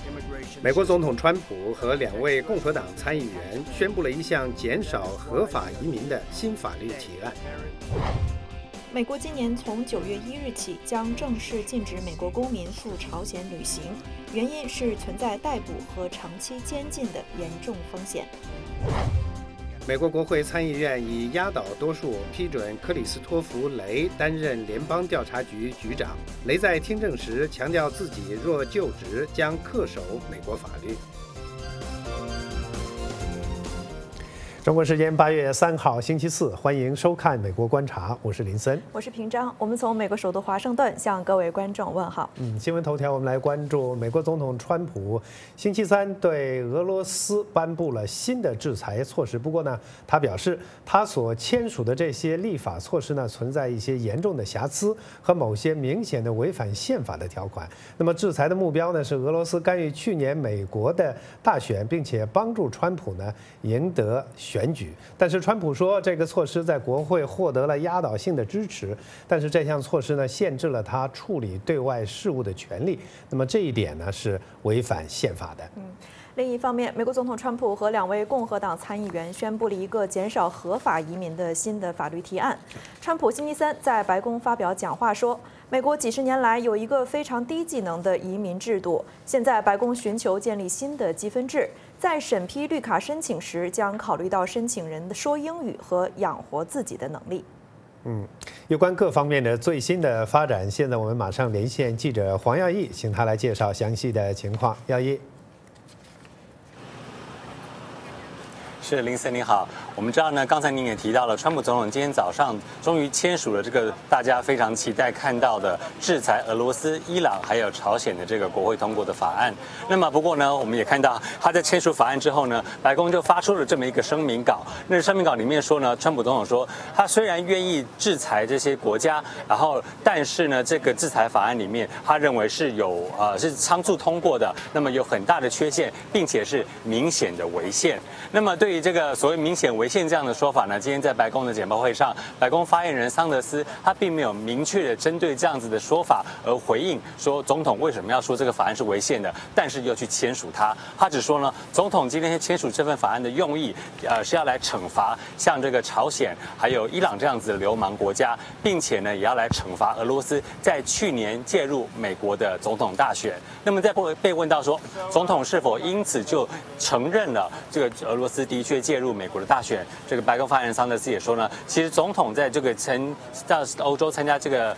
美国总统川普和2位共和党参议员宣布了一项减少合法移民的新法律提案。 美国今年从9月1日起将正式禁止美国公民赴朝鲜旅行，原因是存在逮捕和长期监禁的严重风险。 美国国会参议院以压倒多数批准克里斯托弗·雷担任联邦调查局局长。雷在听证时强调，自己若就职将恪守美国法律。 中国时间8月3号星期四，欢迎收看《美国观察》，我是林森， 我是平章。我们从美国首都华盛顿向各位观众问好。 新闻头条，我们来关注美国总统川普星期三对俄罗斯颁布了新的制裁措施。不过呢，他表示他所签署的这些立法措施呢，存在一些严重的瑕疵和某些明显的违反宪法的条款。那么制裁的目标呢，是俄罗斯干预去年美国的大选，并且帮助川普呢赢得选举。但是川普说，这个措施在国会获得了压倒性的支持，但是这项措施呢，限制了他处理对外事务的权利。那么这一点呢，是违反宪法的。 另一方面，美国总统川普和2位共和党参议员宣布了一个减少合法移民的新的法律提案。川普星期三在白宫发表讲话说，美国几十年来有一个非常低技能的移民制度，现在白宫寻求建立新的积分制，在审批绿卡申请时将考虑到申请人的说英语和养活自己的能力。 有关各方面的最新的发展，现在我们马上连线记者黄耀义，请他来介绍详细的情况。耀义。 是林森，你好。我们知道呢，刚才您也提到了，川普总统今天早上终于签署了这个大家非常期待看到的制裁俄罗斯、伊朗还有朝鲜的这个国会通过的法案。那么不过呢，我们也看到他在签署法案之后呢，白宫就发出了这么一个声明稿。那声明稿里面说呢，川普总统说，他虽然愿意制裁这些国家，但是呢，这个制裁法案里面，他认为是是仓促通过的，那么有很大的缺陷，并且是明显的违宪。那么对于这个所谓明显违宪这样的说法呢，今天在白宫的简报会上，白宫发言人桑德斯他并没有明确的针对这样子的说法而回应，说总统为什么要说这个法案是违宪的，但是又去签署它。他只说呢，总统今天签署这份法案的用意，是要来惩罚像这个朝鲜还有伊朗这样子的流氓国家，并且呢，也要来惩罚俄罗斯在去年介入美国的总统大选。那么在被问到说，总统是否因此就承认了这个俄罗斯的确介入美国的大选，这个白宫发言人桑德斯也说呢，其实总统在这个到欧洲参加这个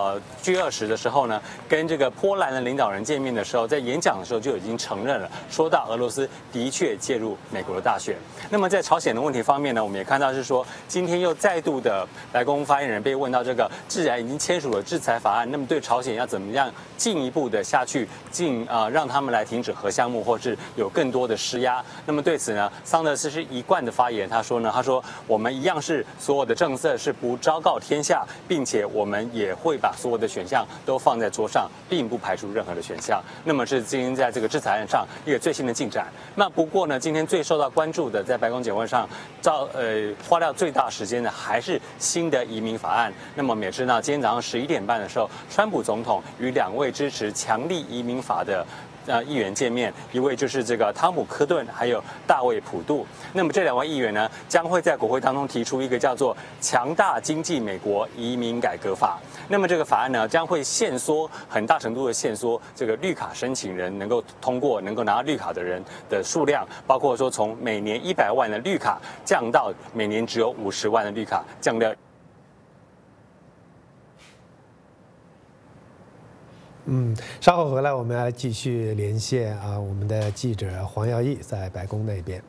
G20的时候呢，跟这个波兰的领导人见面的时候，在演讲的时候就已经承认了，说到俄罗斯的确介入美国的大选。那么在朝鲜的问题方面呢，我们也看到是说，今天又再度的白宫发言人被问到这个，既然已经签署了制裁法案，那么对朝鲜要怎么样进一步的下去让他们来停止核项目，或是有更多的施压？那么对此呢，桑德斯是一贯的发言，他说我们一样是所有的政策是不昭告天下，并且我们也会把所有的选项都放在桌上，并不排除任何的选项。那么是今天在这个制裁案上一个最新的进展。那不过呢，今天最受到关注的，在白宫简会上花掉最大时间的还是新的移民法案。那么我们也知道，今天早上11点半的时候，川普总统与2位支持强力移民法的议员见面，一位就是这个汤姆·科顿，还有大卫·普杜。那么这2位议员呢，将会在国会当中提出一个叫做“强大经济美国移民改革法”。那么这个法案呢，将会很大程度的限缩这个绿卡申请人能够通过、能够拿到绿卡的人的数量，包括说从每年100万的绿卡降到每年只有50万的绿卡，降到。 稍后回来我们来继续连线我们的记者黄耀义在白宫那边。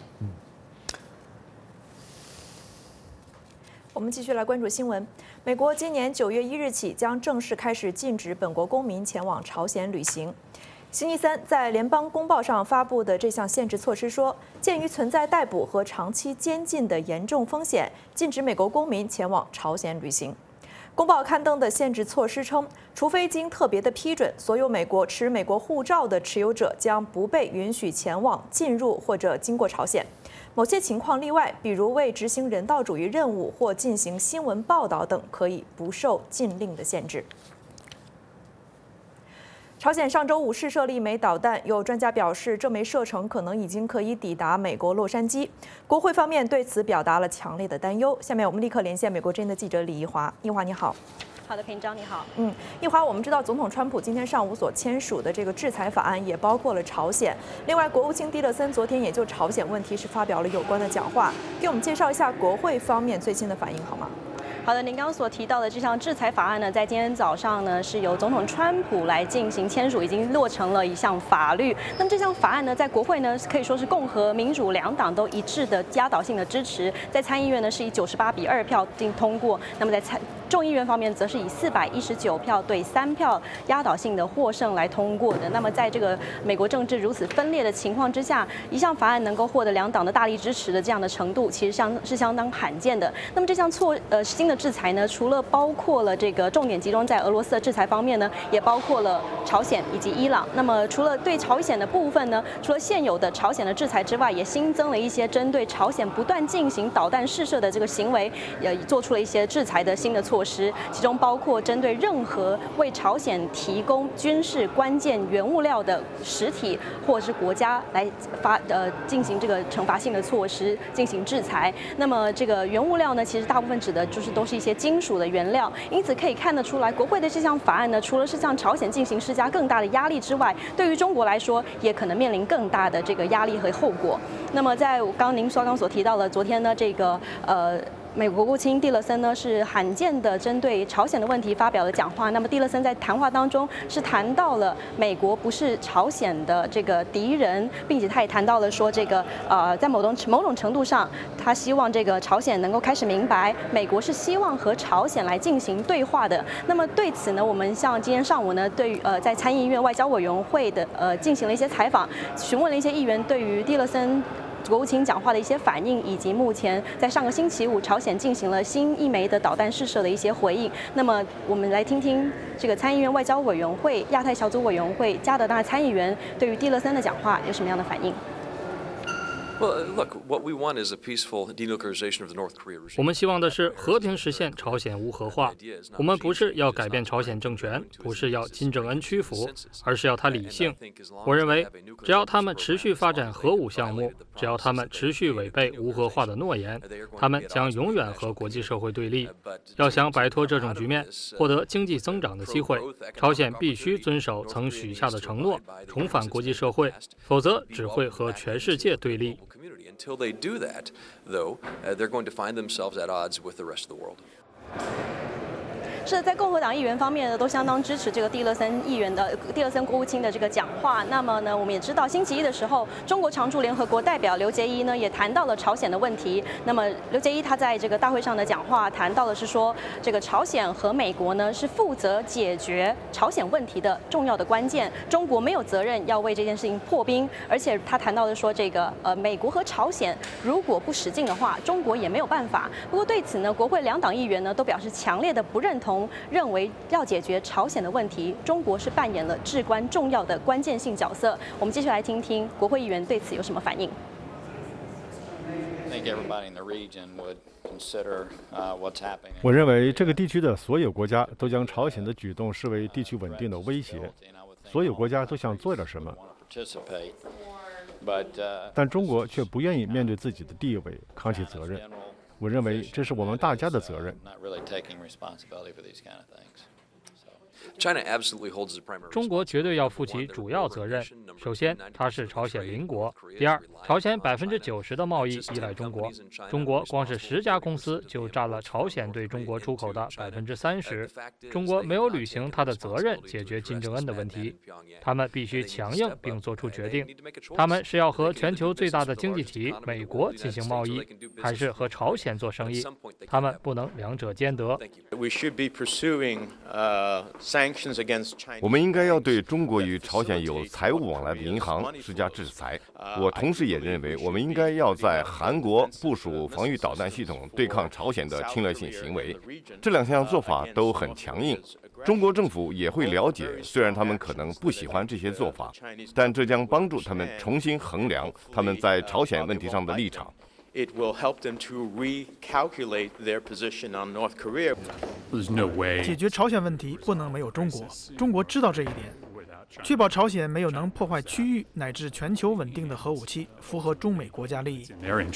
我们继续来关注新闻。美国今年9月1日起将正式开始禁止本国公民前往朝鲜旅行。星期三在联邦公报上发布的这项限制措施说，鉴于存在逮捕和长期监禁的严重风险，禁止美国公民前往朝鲜旅行。公报刊登的限制措施称，除非经特别的批准，所有持美国护照的持有者将不被允许前往、进入或者经过朝鲜。某些情况例外，比如为执行人道主义任务或进行新闻报道等，可以不受禁令的限制。 朝鲜上周五试射了一枚导弹，有专家表示，这枚射程可能已经可以抵达美国洛杉矶。国会方面对此表达了强烈的担忧。下面我们立刻连线美国之音的记者李怡华。怡华，你好。 好的，平章你好。 怡华，我们知道总统川普今天上午所签署的这个制裁法案也包括了朝鲜。另外，国务卿蒂勒森昨天也就朝鲜问题是发表了有关的讲话，给我们介绍一下国会方面最新的反应好吗？ 好的，您刚刚所提到的这项制裁法案呢，在今天早上呢，是由总统川普来进行签署，已经落成了一项法律。那么这项法案呢，在国会呢可以说是共和、民主两党都一致的压倒性的支持，在参议院呢是以98比2票进行通过，那么在众议院方面则是以419票对3票压倒性的获胜来通过的。那么在这个美国政治如此分裂的情况之下，一项法案能够获得两党的大力支持的这样的程度，其实是相当罕见的。那么这项新的制裁呢，除了包括了这个重点集中在俄罗斯的制裁方面呢，也包括了朝鲜以及伊朗。那么除了对朝鲜的部分呢，除了现有的朝鲜的制裁之外，也新增了一些针对朝鲜不断进行导弹试射的这个行为，也做出了一些制裁的新的措施，其中包括针对任何为朝鲜提供军事关键原物料的实体或者是国家来进行这个惩罚性的措施进行制裁。那么这个原物料呢，其实大部分指的就是都是一些金属的原料，因此可以看得出来，国会的这项法案呢，除了是向朝鲜进行施加更大的压力之外，对于中国来说，也可能面临更大的这个压力和后果。那么在您刚所提到了，昨天呢，这个美国国务卿蒂勒森呢是罕见的针对朝鲜的问题发表了讲话。那么蒂勒森在谈话当中是谈到了美国不是朝鲜的这个敌人，并且他也谈到了说这个在某种程度上，他希望这个朝鲜能够开始明白，美国是希望和朝鲜来进行对话的。那么对此呢，我们像今天上午呢，对于在参议院外交委员会的进行了一些采访，询问了一些议员对于蒂勒森国务卿讲话的一些反应，以及目前在上个星期五朝鲜进行了新一枚的导弹试射的一些回应。那么我们来听听这个参议院外交委员会亚太小组委员会加德纳参议员对于蒂勒森的讲话有什么样的反应。 我们希望的是和平实现朝鲜无核化。我们不是要改变朝鲜政权，不是要金正恩屈服，而是要他理性。我认为，只要他们持续发展核武项目，只要他们持续违背无核化的诺言，他们将永远和国际社会对立。要想摆脱这种局面，获得经济增长的机会，朝鲜必须遵守曾许下的承诺，重返国际社会，否则只会和全世界对立。 Until they do that, though, they're going to find themselves at odds with the rest of the world. 是在共和党议员方面呢，都相当支持这个蒂勒森国务卿的这个讲话。那么呢，我们也知道星期一的时候，中国常驻联合国代表刘捷一呢也谈到了朝鲜的问题。那么刘捷一他在这个大会上的讲话谈到的是说，这个朝鲜和美国呢是负责解决朝鲜问题的重要的关键，中国没有责任要为这件事情破冰。而且他谈到的说，这个美国和朝鲜如果不使劲的话，中国也没有办法。不过对此呢，国会两党议员呢都表示强烈的不认同。认为要解决朝鲜的问题，中国是扮演了至关重要的关键性角色。我们继续来听听国会议员对此有什么反应。 我认为这个地区的所有国家都将朝鲜的举动视为地区稳定的威胁，所有国家都想做点什么，但中国却不愿意面对自己的地位，扛起责任。我认为这是我们大家的责任。 中国绝对要负起主要责任。首先，它是朝鲜邻国；第二，朝鲜90%的贸易依赖中国，中国光是10家公司就占了朝鲜对中国出口的30%。中国没有履行它的责任，解决金正恩的问题。他们必须强硬并做出决定：他们是要和全球最大的经济体美国进行贸易，还是和朝鲜做生意？他们不能两者兼得。 我们应该要对中国与朝鲜有财务往来的银行施加制裁。我同时也认为，我们应该要在韩国部署防御导弹系统，对抗朝鲜的侵略性行为。这2项做法都很强硬。中国政府也会了解，虽然他们可能不喜欢这些做法，但这将帮助他们重新衡量他们在朝鲜问题上的立场。 It will help them to recalculate their position on North Korea. 解决朝鲜问题不能没有中国，中国知道这一点。 确保朝鲜没有能破坏区域乃至全球稳定的核武器，符合中美国家利益。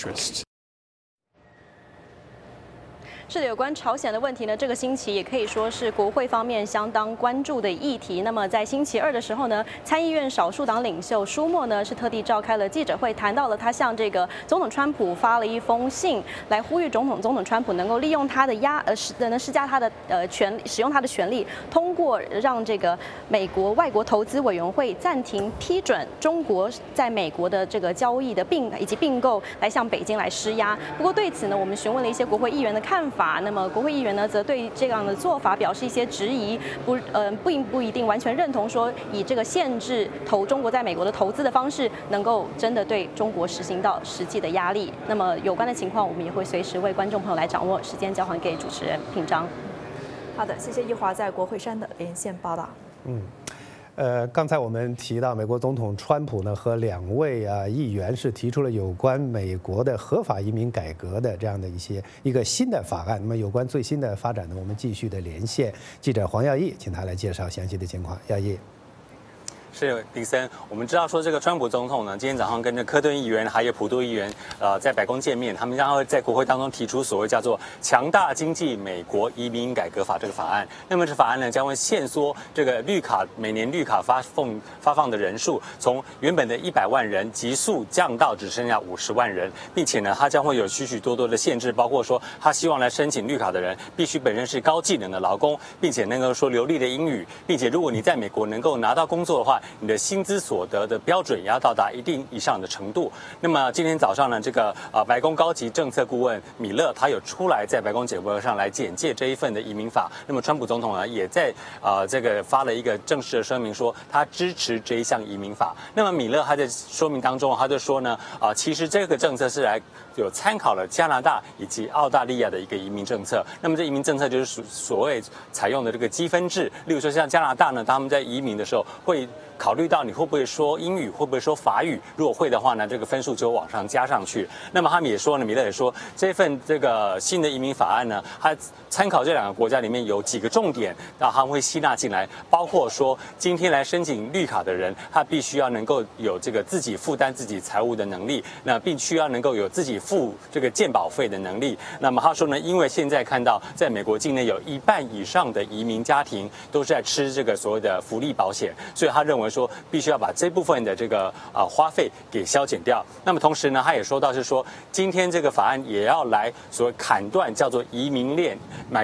是的，有关朝鲜的问题呢，这个星期也可以说是国会方面相当关注的议题。那么在星期二的时候呢，参议院少数党领袖舒默呢是特地召开了记者会，谈到了他向这个总统川普发了一封信，来呼吁总统川普能够利用他的施加他的使用他的权利，通过让这个美国外国投资委员会暂停批准中国在美国的这个交易的以及并购，来向北京来施压。不过对此呢，我们询问了一些国会议员的看法。那么国会议员呢，则对这样的做法表示一些质疑，不一定完全认同说以这个限制中国在美国的投资的方式，能够真的对中国实行到实际的压力。那么有关的情况，我们也会随时为观众朋友来掌握。时间交还给主持人品章。 好的，谢谢易华在国会山的连线报道。 刚才我们提到，美国总统川普呢和2位议员是提出了有关美国的合法移民改革的这样的一个新的法案。那么有关最新的发展呢，我们继续的连线记者黄耀义，请他来介绍详细的情况。耀义。 是林森，我们知道说这个川普总统呢，今天早上跟着科顿议员还有普渡议员，在白宫见面，他们将会在国会当中提出所谓叫做“强大经济美国移民改革法”这个法案。那么这法案呢，将会限缩这个每年绿卡发放的人数，从原本的100万人急速降到只剩下50万人，并且呢，它将会有许许多多的限制，包括说他希望来申请绿卡的人必须本身是高技能的劳工，并且能够说流利的英语，并且如果你在美国能够拿到工作的话，你的薪资所得的标准也要到达一定以上的程度。那么今天早上呢，这个白宫高级政策顾问米勒他有出来在白宫简报上来简介这一份的移民法。那么川普总统呢也在这个发了一个正式的声明，说他支持这一项移民法。那么米勒他在说明当中他就说呢，其实这个政策是有参考了加拿大以及澳大利亚的一个移民政策。那么这移民政策就是所谓采用的这个积分制，例如说像加拿大呢，他们在移民的时候会考虑到你会不会说英语，会不会说法语，如果会的话呢，这个分数就往上加上去。那么他们也说呢，米勒也说，这份这个新的移民法案呢，它参考这2个国家里面有几个重点，那他们会吸纳进来，包括说今天来申请绿卡的人，他必须要能够有这个自己负担自己财务的能力，那必须要能够有自己付这个健保费的能力。那么他说呢，因为现在看到在美国境内有1半以上的移民家庭都是在吃这个所谓的福利保险，所以他认为说必须要把这部分的这个花费给削减掉。那么同时呢，他也说到是说，今天这个法案也要来所谓砍断叫做移民链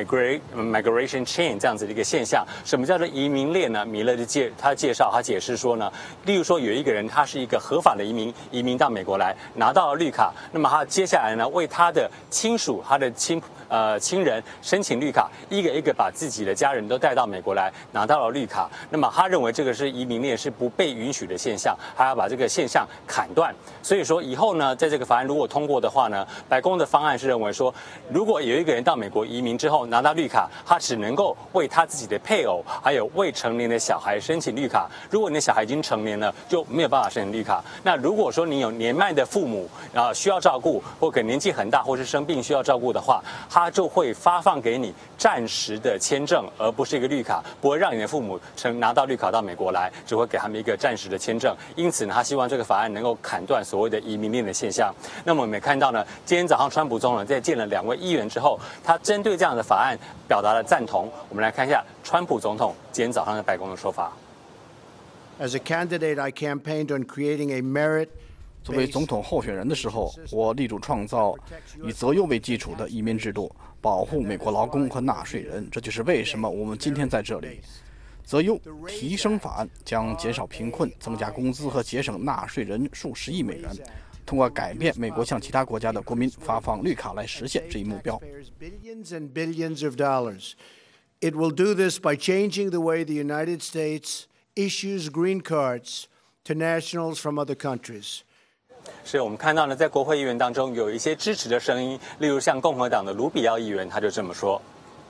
migration chain 这样子的一个现象。什么叫做移民链呢？米勒就他解释说呢，例如说有一个人他是一个合法的移民到美国来拿到了绿卡，那么他接下来呢为他的亲属他的亲人申请绿卡，一个一个把自己的家人都带到美国来拿到了绿卡。那么他认为这个是移民链是不被允许的现象，还要把这个现象砍断。所以说以后呢，在这个法案如果通过的话呢，白宫的方案是认为说，如果有一个人到美国移民之后拿到绿卡，他只能够为他自己的配偶还有未成年的小孩申请绿卡。如果你的小孩已经成年了，就没有办法申请绿卡。那如果说你有年迈的父母需要照顾，或可能年纪很大或是生病需要照顾的话，他就会发放给你暂时的签证，而不是一个绿卡，不会让你的父母拿到绿卡到美国来，只会给他们一个暂时的签证。因此呢，他希望这个法案能够砍断所谓的移民链的现象。那么我们也看到呢，今天早上川普总统在见了2位议员之后，他针对这样的法案表达了赞同。我们来看一下川普总统今天早上在白宫的说法。 As a candidate, I campaigned on creating a merit 作为总统候选人的时候，我力主创造以择优为基础的移民制度，保护美国劳工和纳税人。这就是为什么我们今天在这里。择优提升法案将减少贫困、增加工资和节省纳税人数十亿美元，通过改变美国向其他国家的国民发放绿卡来实现这一目标。 It will do this by changing the way the United States issues green cards to nationals from other countries. 是我们看到呢，在国会议员当中有一些支持的声音，例如像共和党的卢比奥议员，他就这么说。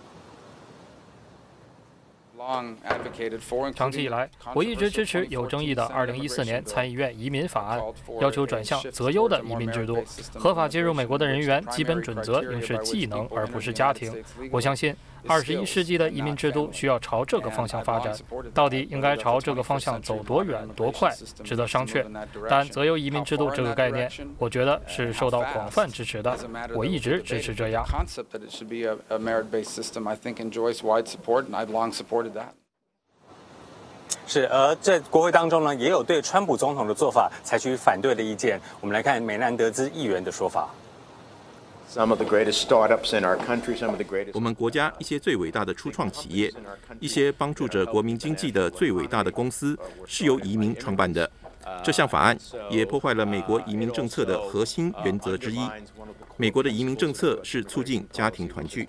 长期以来，我一直支持有争议的2014年参议院移民法案，要求转向择优的移民制度。合法进入美国的人员基本准则应是技能而不是家庭。我相信 21世纪的移民制度需要朝这个方向发展，到底应该朝这个方向走多远多快，值得商榷。但择优移民制度这个概念，我觉得是受到广泛支持的，我一直支持这样。 是，而在国会当中呢，也有对川普总统的做法采取反对的意见。我们来看美南德兹议员的说法。 我们国家一些最伟大的初创企业，一些帮助着国民经济的最伟大的公司，是由移民创办的。这项法案也破坏了美国移民政策的核心原则之一。美国的移民政策是促进家庭团聚。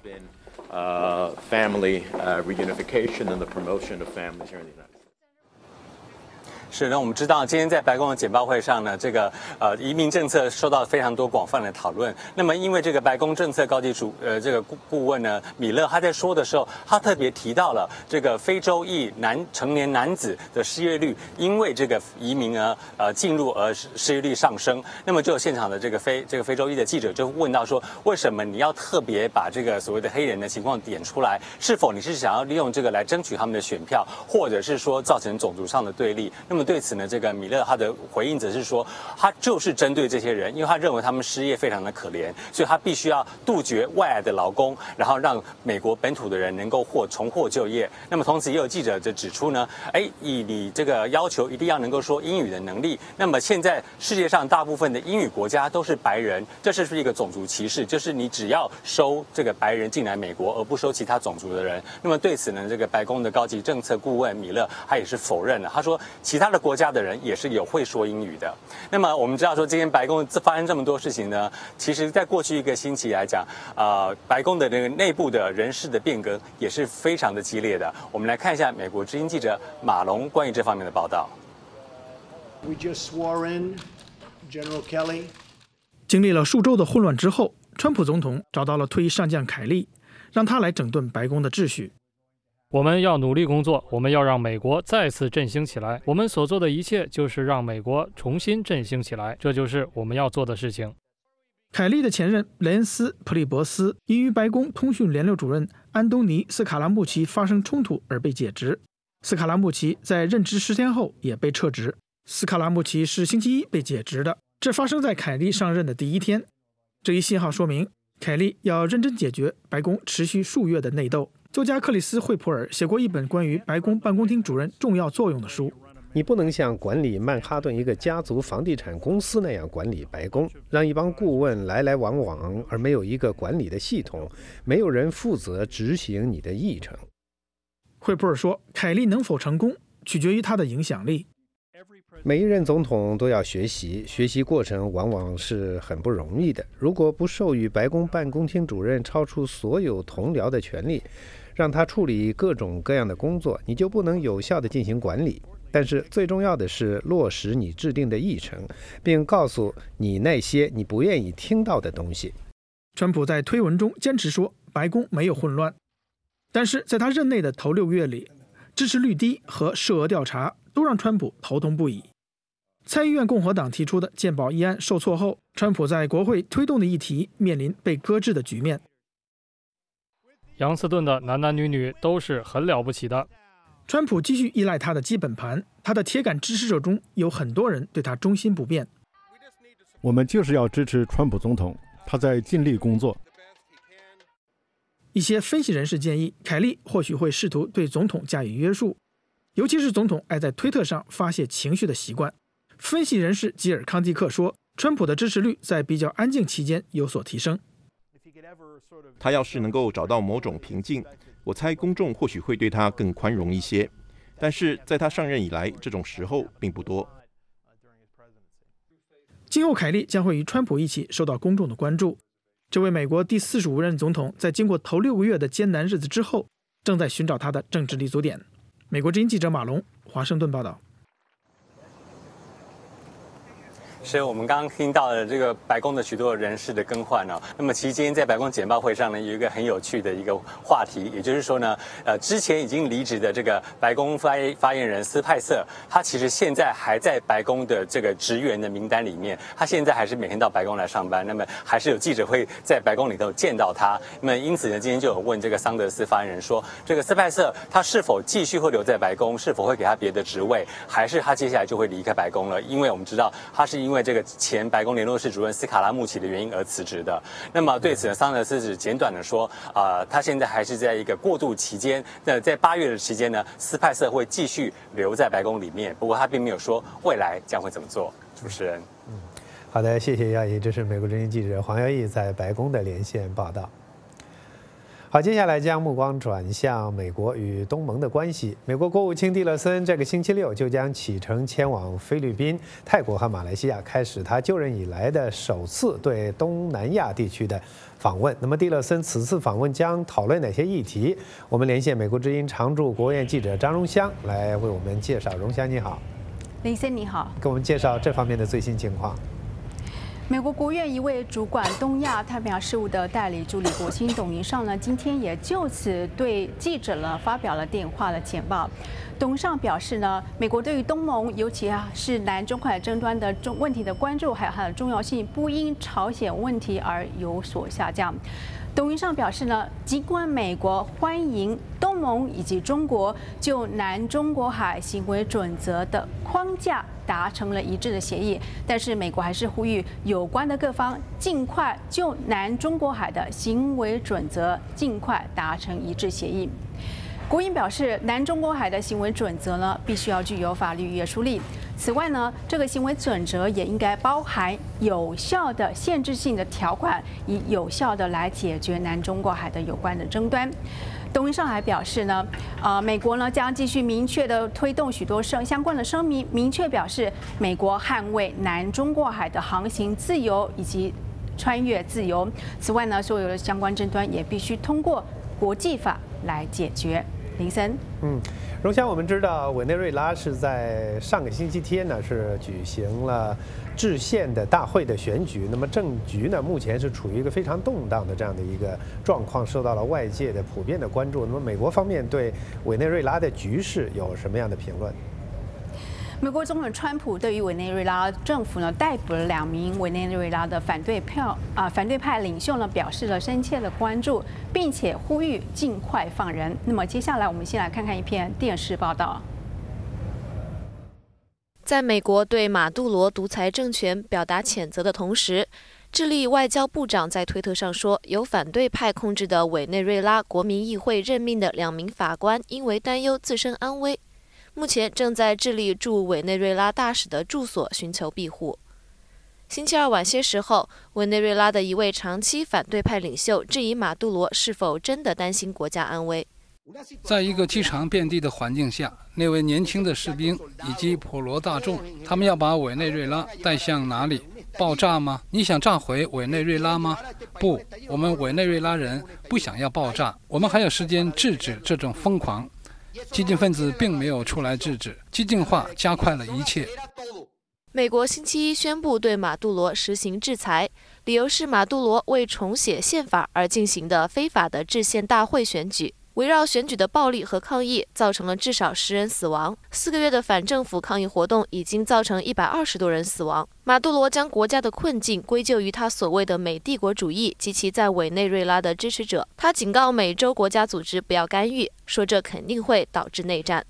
是，那我们知道，今天在白宫的简报会上呢，这个移民政策受到非常多广泛的讨论。那么，因为这个白宫政策高级这个顾问呢，米勒他在说的时候，他特别提到了这个非洲裔成年男子的失业率，因为这个移民进入而失业率上升。那么，就有现场的这个非洲裔的记者就问到说，为什么你要特别把这个所谓的黑人的情况点出来？是否你是想要利用这个来争取他们的选票，或者是说造成种族上的对立？那么对此呢，这个米勒他的回应则是说，他就是针对这些人，因为他认为他们失业非常的可怜，所以他必须要杜绝外来的劳工，然后让美国本土的人能够重获就业。那么同时也有记者就指出呢，以你这个要求一定要能够说英语的能力，那么现在世界上大部分的英语国家都是白人，这是不是一个种族歧视？就是你只要收这个白人进来美国，而不收其他种族的人。那么对此呢，这个白宫的高级政策顾问米勒他也是否认了，他说其他的国家的人也是有会说英语的。那么我们知道说，今天白宫发生这么多事情呢，其实在过去一个星期来讲，白宫的那个内部的人事的变革也是非常的激烈的。我们来看一下美国之音记者马龙关于这方面的报道。 We just swore in General Kelly. 经历了数周的混乱之后，川普总统找到了退役上将凯利，让他来整顿白宫的秩序。 我们要努力工作，我们要让美国再次振兴起来。我们所做的一切就是让美国重新振兴起来，这就是我们要做的事情。 凯利的前任雷恩斯·普利伯斯因与白宫通讯联络主任安东尼·斯卡拉穆奇发生冲突而被解职。斯卡拉穆奇在任职10天后也被撤职。斯卡拉穆奇是星期一被解职的，这发生在凯利上任的第一天。这一信号说明，凯利要认真解决白宫持续数月的内斗。作家克里斯·惠普尔写过一本关于白宫办公厅主任重要作用的书。 你不能像管理曼哈顿一个家族房地产公司那样管理白宫，让一帮顾问来来往往，而没有一个管理的系统，没有人负责执行你的议程。 惠普尔说，凯利能否成功，取决于他的影响力。 每一任总统都要学习，学习过程往往是很不容易的。如果不授予白宫办公厅主任超出所有同僚的权利，让他处理各种各样的工作，你就不能有效地进行管理。但是最重要的是落实你制定的议程，并告诉你那些你不愿意听到的东西。 川普在推文中坚持说白宫没有混乱，但是在他任内的头6个月里，支持率低和涉俄调查都让川普头痛不已。参议院共和党提出的健保议案受挫后，川普在国会推动的议题面临被搁置的局面。 杨斯顿的男男女女都是很了不起的。 川普继续依赖他的基本盘，他的铁杆支持者中有很多人对他忠心不变。 我们就是要支持川普总统，他在尽力工作。 一些分析人士建议，凯利或许会试图对总统加以约束，尤其是总统爱在推特上发泄情绪的习惯。分析人士吉尔康蒂克说，川普的支持率在比较安静期间有所提升。 他要是能够找到某种平静，我猜公众或许会对他更宽容一些。但是在他上任以来，这种时候并不多。 今后凯利将会与川普一起受到公众的关注。这位美国第45任总统在经过头6个月的艰难日子之后，正在寻找他的政治立足点。美国之音记者马龙，华盛顿报道。 是我们刚刚听到的这个白宫的许多人事的更换哦。那么其实今天在白宫简报会上呢，有一个很有趣的一个话题，也就是说呢，之前已经离职的这个白宫发言人斯派塞，他其实现在还在白宫的这个职员的名单里面，他现在还是每天到白宫来上班，那么还是有记者会在白宫里头见到他。那么因此呢，今天就有问这个桑德斯发言人说，这个斯派塞他是否继续会留在白宫，是否会给他别的职位，还是他接下来就会离开白宫了？因为我们知道他是因为这个前白宫联络室主任斯卡拉穆奇的原因而辞职的。那么对此呢，桑德斯只简短的说，他现在还是在一个过渡期间。那在8月的期间呢，斯派塞会继续留在白宫里面，不过他并没有说未来将会怎么做。主持人， 好的，谢谢耀毅，这是美国之音记者黄耀毅在白宫的连线报道。好，接下来将目光转向美国与东盟的关系。美国国务卿蒂勒森这个星期六就将启程前往菲律宾、泰国和马来西亚，开始他就任以来的首次对东南亚地区的访问。那么，蒂勒森此次访问将讨论哪些议题？我们连线美国之音常驻国务院记者张荣香来为我们介绍。荣香，你好。 林森，你好。 给我们介绍这方面的最新情况。 美国国务院一位主管东亚太平洋事务的代理助理国卿董明上呢，今天也就此对记者呢发表了电话的简报。董明上表示呢，美国对于东盟，尤其是南中海争端的问题的关注，还有它的重要性，不因朝鲜问题而有所下降。董明上表示呢，尽管美国欢迎东盟以及中国就南中国海行为准则的框架达成了一致的协议，但是美国还是呼吁有关的各方尽快就南中国海的行为准则尽快达成一致协议。国营表示，南中国海的行为准则呢，必须要具有法律约束力。此外呢，这个行为准则也应该包含有效的限制性的条款，以有效的来解决南中国海的有关的争端。董明上还表示呢，美国呢将继续明确的推动许多相关的声明，明确表示美国捍卫南中国海的航行自由以及穿越自由。此外呢，所有的相关争端也必须通过国际法来解决。林森， 荣香，我们知道委内瑞拉是在上个星期天呢是举行了制宪的大会的选举，那么政局呢目前是处于一个非常动荡的这样的一个状况，受到了外界的普遍的关注。那么美国方面对委内瑞拉的局势有什么样的评论？ 美国总统川普对于委内瑞拉政府呢逮捕了2名委内瑞拉的反对派领袖呢表示了深切的关注，并且呼吁尽快放人。那么接下来我们先来看看一篇电视报道。 在美国对马杜罗独裁政权表达谴责的同时，智利外交部长在推特上说，由反对派控制的委内瑞拉国民议会任命的2名法官因为担忧自身安危，目前正在智利驻委内瑞拉大使的住所寻求庇护。星期二晚些时候，委内瑞拉的一位长期反对派领袖质疑马杜罗是否真的担心国家安危。 在一个机场遍地的环境下，那位年轻的士兵以及普罗大众，他们要把委内瑞拉带向哪里？爆炸吗？你想炸毁委内瑞拉吗？不，我们委内瑞拉人不想要爆炸，我们还有时间制止这种疯狂。激进分子并没有出来制止，激进化加快了一切。 美国星期一宣布对马杜罗实行制裁，理由是马杜罗为重写宪法而进行的非法的制宪大会选举。围绕选举的暴力和抗议造成了至少10人死亡，4个月的反政府抗议活动已经造成120多人死亡。马杜罗将国家的困境归咎于他所谓的美帝国主义及其在委内瑞拉的支持者。他警告美洲国家组织不要干预，说这肯定会导致内战。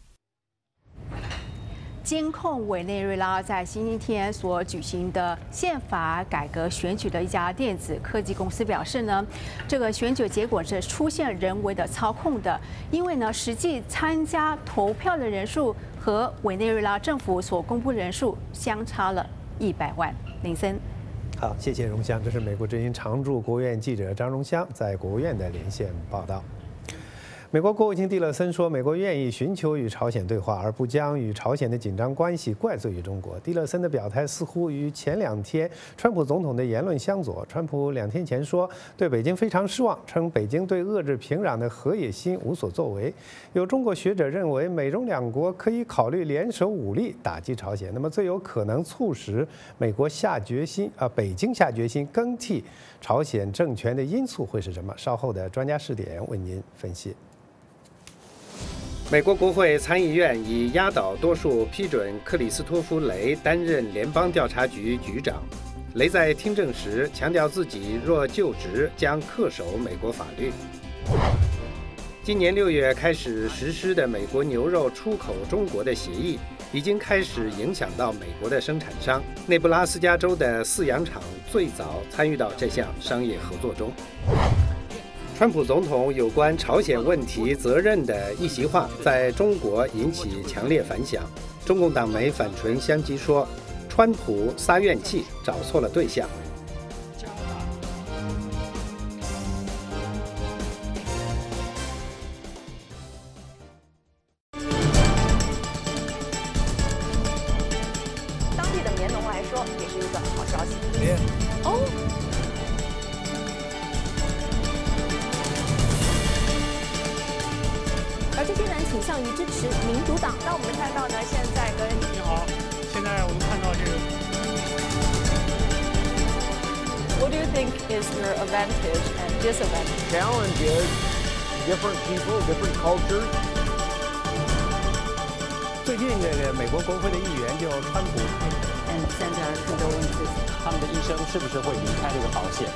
监控委内瑞拉在星期天所举行的宪法改革选举的一家电子科技公司表示呢，这个选举结果是出现人为的操控的，因为呢实际参加投票的人数和委内瑞拉政府所公布人数相差了100万。林森， 好，谢谢荣香，这是美国之音常驻国务院记者张荣香在国务院的连线报道。 美国国务卿蒂勒森说，美国愿意寻求与朝鲜对话，而不将与朝鲜的紧张关系怪罪于中国。蒂勒森的表态似乎与前2天川普总统的言论相左。川普2天前说对北京非常失望，称北京对遏制平壤的河野心无所作为。有中国学者认为，美中2国可以考虑联手武力打击朝鲜。那么最有可能促使美国北京下决心更替朝鲜政权的因素会是什么？稍后的专家视点为您分析。 美国国会参议院以压倒多数批准克里斯托弗·雷担任联邦调查局局长。雷在听证时强调，自己若就职将恪守美国法律。今年6月开始实施的美国牛肉出口中国的协议，已经开始影响到美国的生产商。内布拉斯加州的饲养场最早参与到这项商业合作中。川普总统有关朝鲜问题责任的一席话在中国引起强烈反响。中共党媒反唇相讥说，川普撒怨气，找错了对象。 当地的棉农来说，也是一个好消息。而这些人倾向于支持民主党。那我们看到呢，现在跟你好，现在我们看到这个。 What do you think is your advantage and disadvantage? Challenge is different people, different cultures. 最近这个美国国会的议员就川普， 现在更多问题是他们的医生是不是会离开这个保险？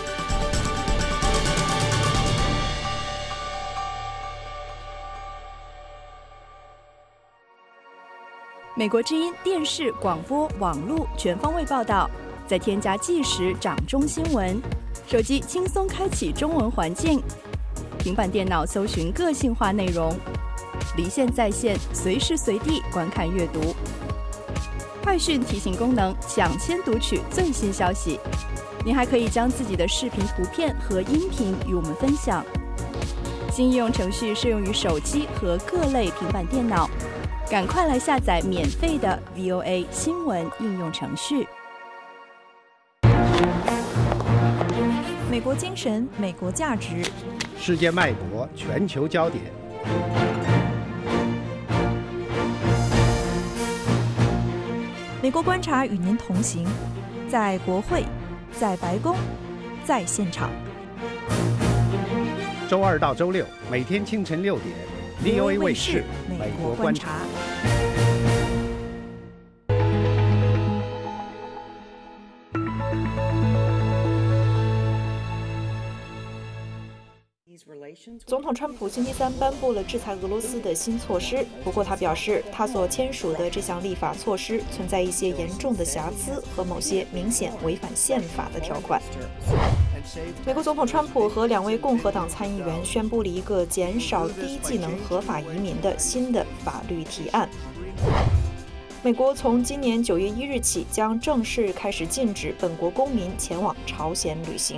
美国之音电视、广播、网络全方位报道，再添加即时掌中新闻，手机轻松开启中文环境，平板电脑搜寻个性化内容，离线在线，随时随地观看阅读。快讯提醒功能，抢先读取最新消息。您还可以将自己的视频、图片和音频与我们分享。新应用程序适用于手机和各类平板电脑。赶快来下载免费的 VOA 新闻应用程序。 美国精神，美国价值， 世界脉搏，全球焦点。 美国观察与您同行，在国会，在白宫，在现场。 周2到周6，每天清晨6点。VOA 卫视美国观察。 总统川普星期3颁布了制裁俄罗斯的新措施，不过他表示，他所签署的这项立法措施存在一些严重的瑕疵和某些明显违反宪法的条款。美国总统川普和2位共和党参议员宣布了一个减少低技能合法移民的新的法律提案。美国从今年9月1日起将正式开始禁止本国公民前往朝鲜旅行。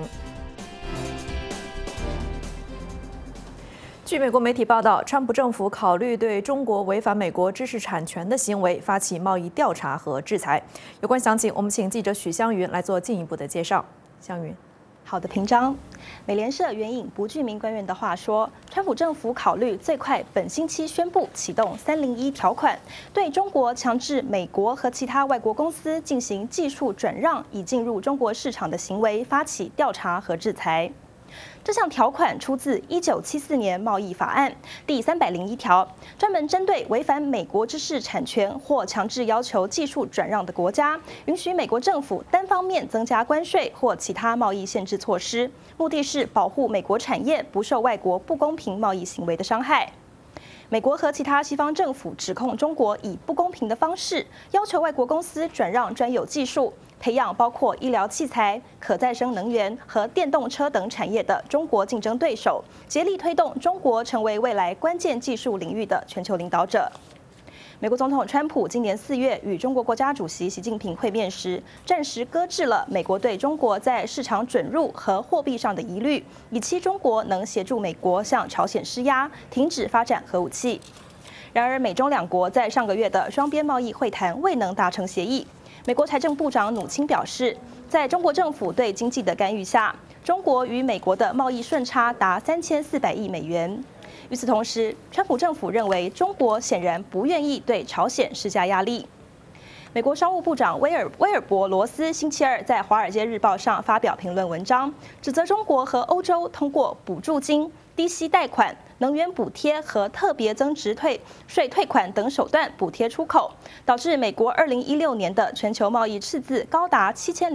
据美国媒体报道，川普政府考虑对中国违反美国知识产权的行为发起贸易调查和制裁。有关详情，我们请记者许湘云来做进一步的介绍。湘云。 好的，平章。美联社援引不具名官员的话说，川普政府考虑最快本星期宣布启动301条款，对中国强制美国和其他外国公司进行技术转让以进入中国市场的行为发起调查和制裁。这项条款出自1974年贸易法案第301条，专门针对违反美国知识产权或强制要求技术转让的国家，允许美国政府单方面增加关税或其他贸易限制措施，目的是保护美国产业不受外国不公平贸易行为的伤害。美国和其他西方政府指控中国以不公平的方式要求外国公司转让专有技术，培养包括医疗器材、可再生能源和电动车等产业的中国竞争对手，竭力推动中国成为未来关键技术领域的全球领导者。 美国总统川普今年4月与中国国家主席习近平会面时，暂时搁置了美国对中国在市场准入和货币上的疑虑，以期中国能协助美国向朝鲜施压，停止发展核武器。然而，美中两国在上个月的双边贸易会谈未能达成协议。美国财政部长努钦表示，在中国政府对经济的干预下，中国与美国的贸易顺差达3400亿美元。与此同时，川普政府认为中国显然不愿意对朝鲜施加压力。美国商务部长威尔伯罗斯星期二在《华尔街日报》上发表评论文章，指责中国和欧洲通过补助金、低息贷款、能源补贴和特别增值税退款等手段补贴出口，导致美国2016年的全球贸易赤字高达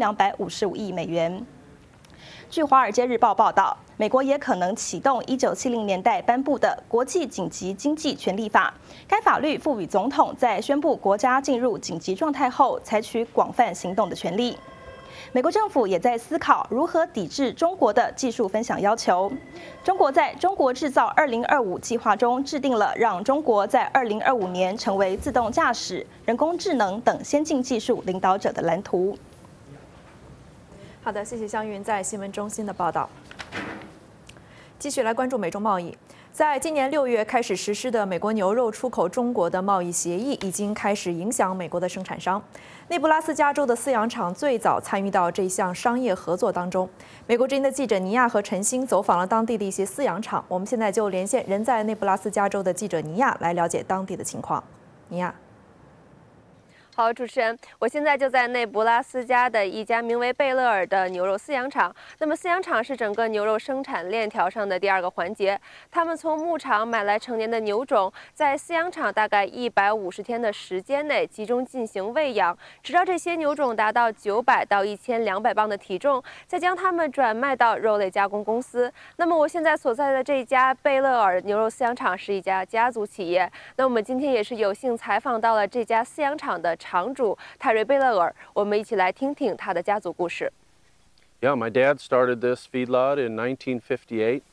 7255亿美元。据《华尔街日报》报道，美国也可能启动1970年代颁布的国际紧急经济权利法。该法律赋予总统在宣布国家进入紧急状态后，采取广泛行动的权利。美国政府也在思考如何抵制中国的技术分享要求。中国在中国制造2025计划中制定了让中国在2025年成为自动驾驶、人工智能等先进技术领导者的蓝图。 好的，谢谢湘云在新闻中心的报道。继续来关注美中贸易。在今年6月开始实施的美国牛肉出口中国的贸易协议，已经开始影响美国的生产商。内布拉斯加州的饲养场最早参与到这项商业合作当中。美国之音的记者尼亚和陈星走访了当地的一些饲养场，我们现在就连线人在内布拉斯加州的记者尼亚来了解当地的情况。尼亚。 好，主持人，我现在就在内布拉斯加的一家名为贝勒尔的牛肉饲养场。那么，饲养场是整个牛肉生产链条上的第2个环节。他们从牧场买来成年的牛种，在饲养场大概150天的时间内集中进行喂养，直到这些牛种达到900到1200磅的体重，再将它们转卖到肉类加工公司。那么，我现在所在的这家贝勒尔牛肉饲养场是一家家族企业。那我们今天也是有幸采访到了这家饲养场的场主泰瑞·贝勒尔，我们一起来听听他的家族故事。 Yeah, my dad started this feedlot in 1958.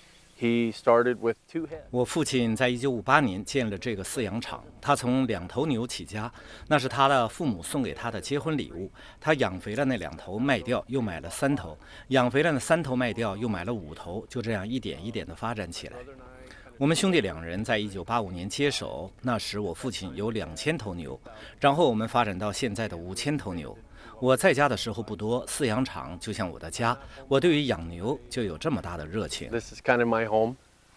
He started with 2 head. 我父亲在1958年建了这个饲养场，他从2头牛起家，那是他的父母送给他的结婚礼物。他养肥了那2头卖掉，又买了3头，养肥了那3头卖掉，又买了5头，就这样一点一点地发展起来。我们兄弟2人在1985年接手，那时我父亲有2000头牛，然后我们发展到现在的5000头牛。我在家的时候不多，饲养场就像我的家，我对于养牛就有这么大的热情。 This is kind of my home,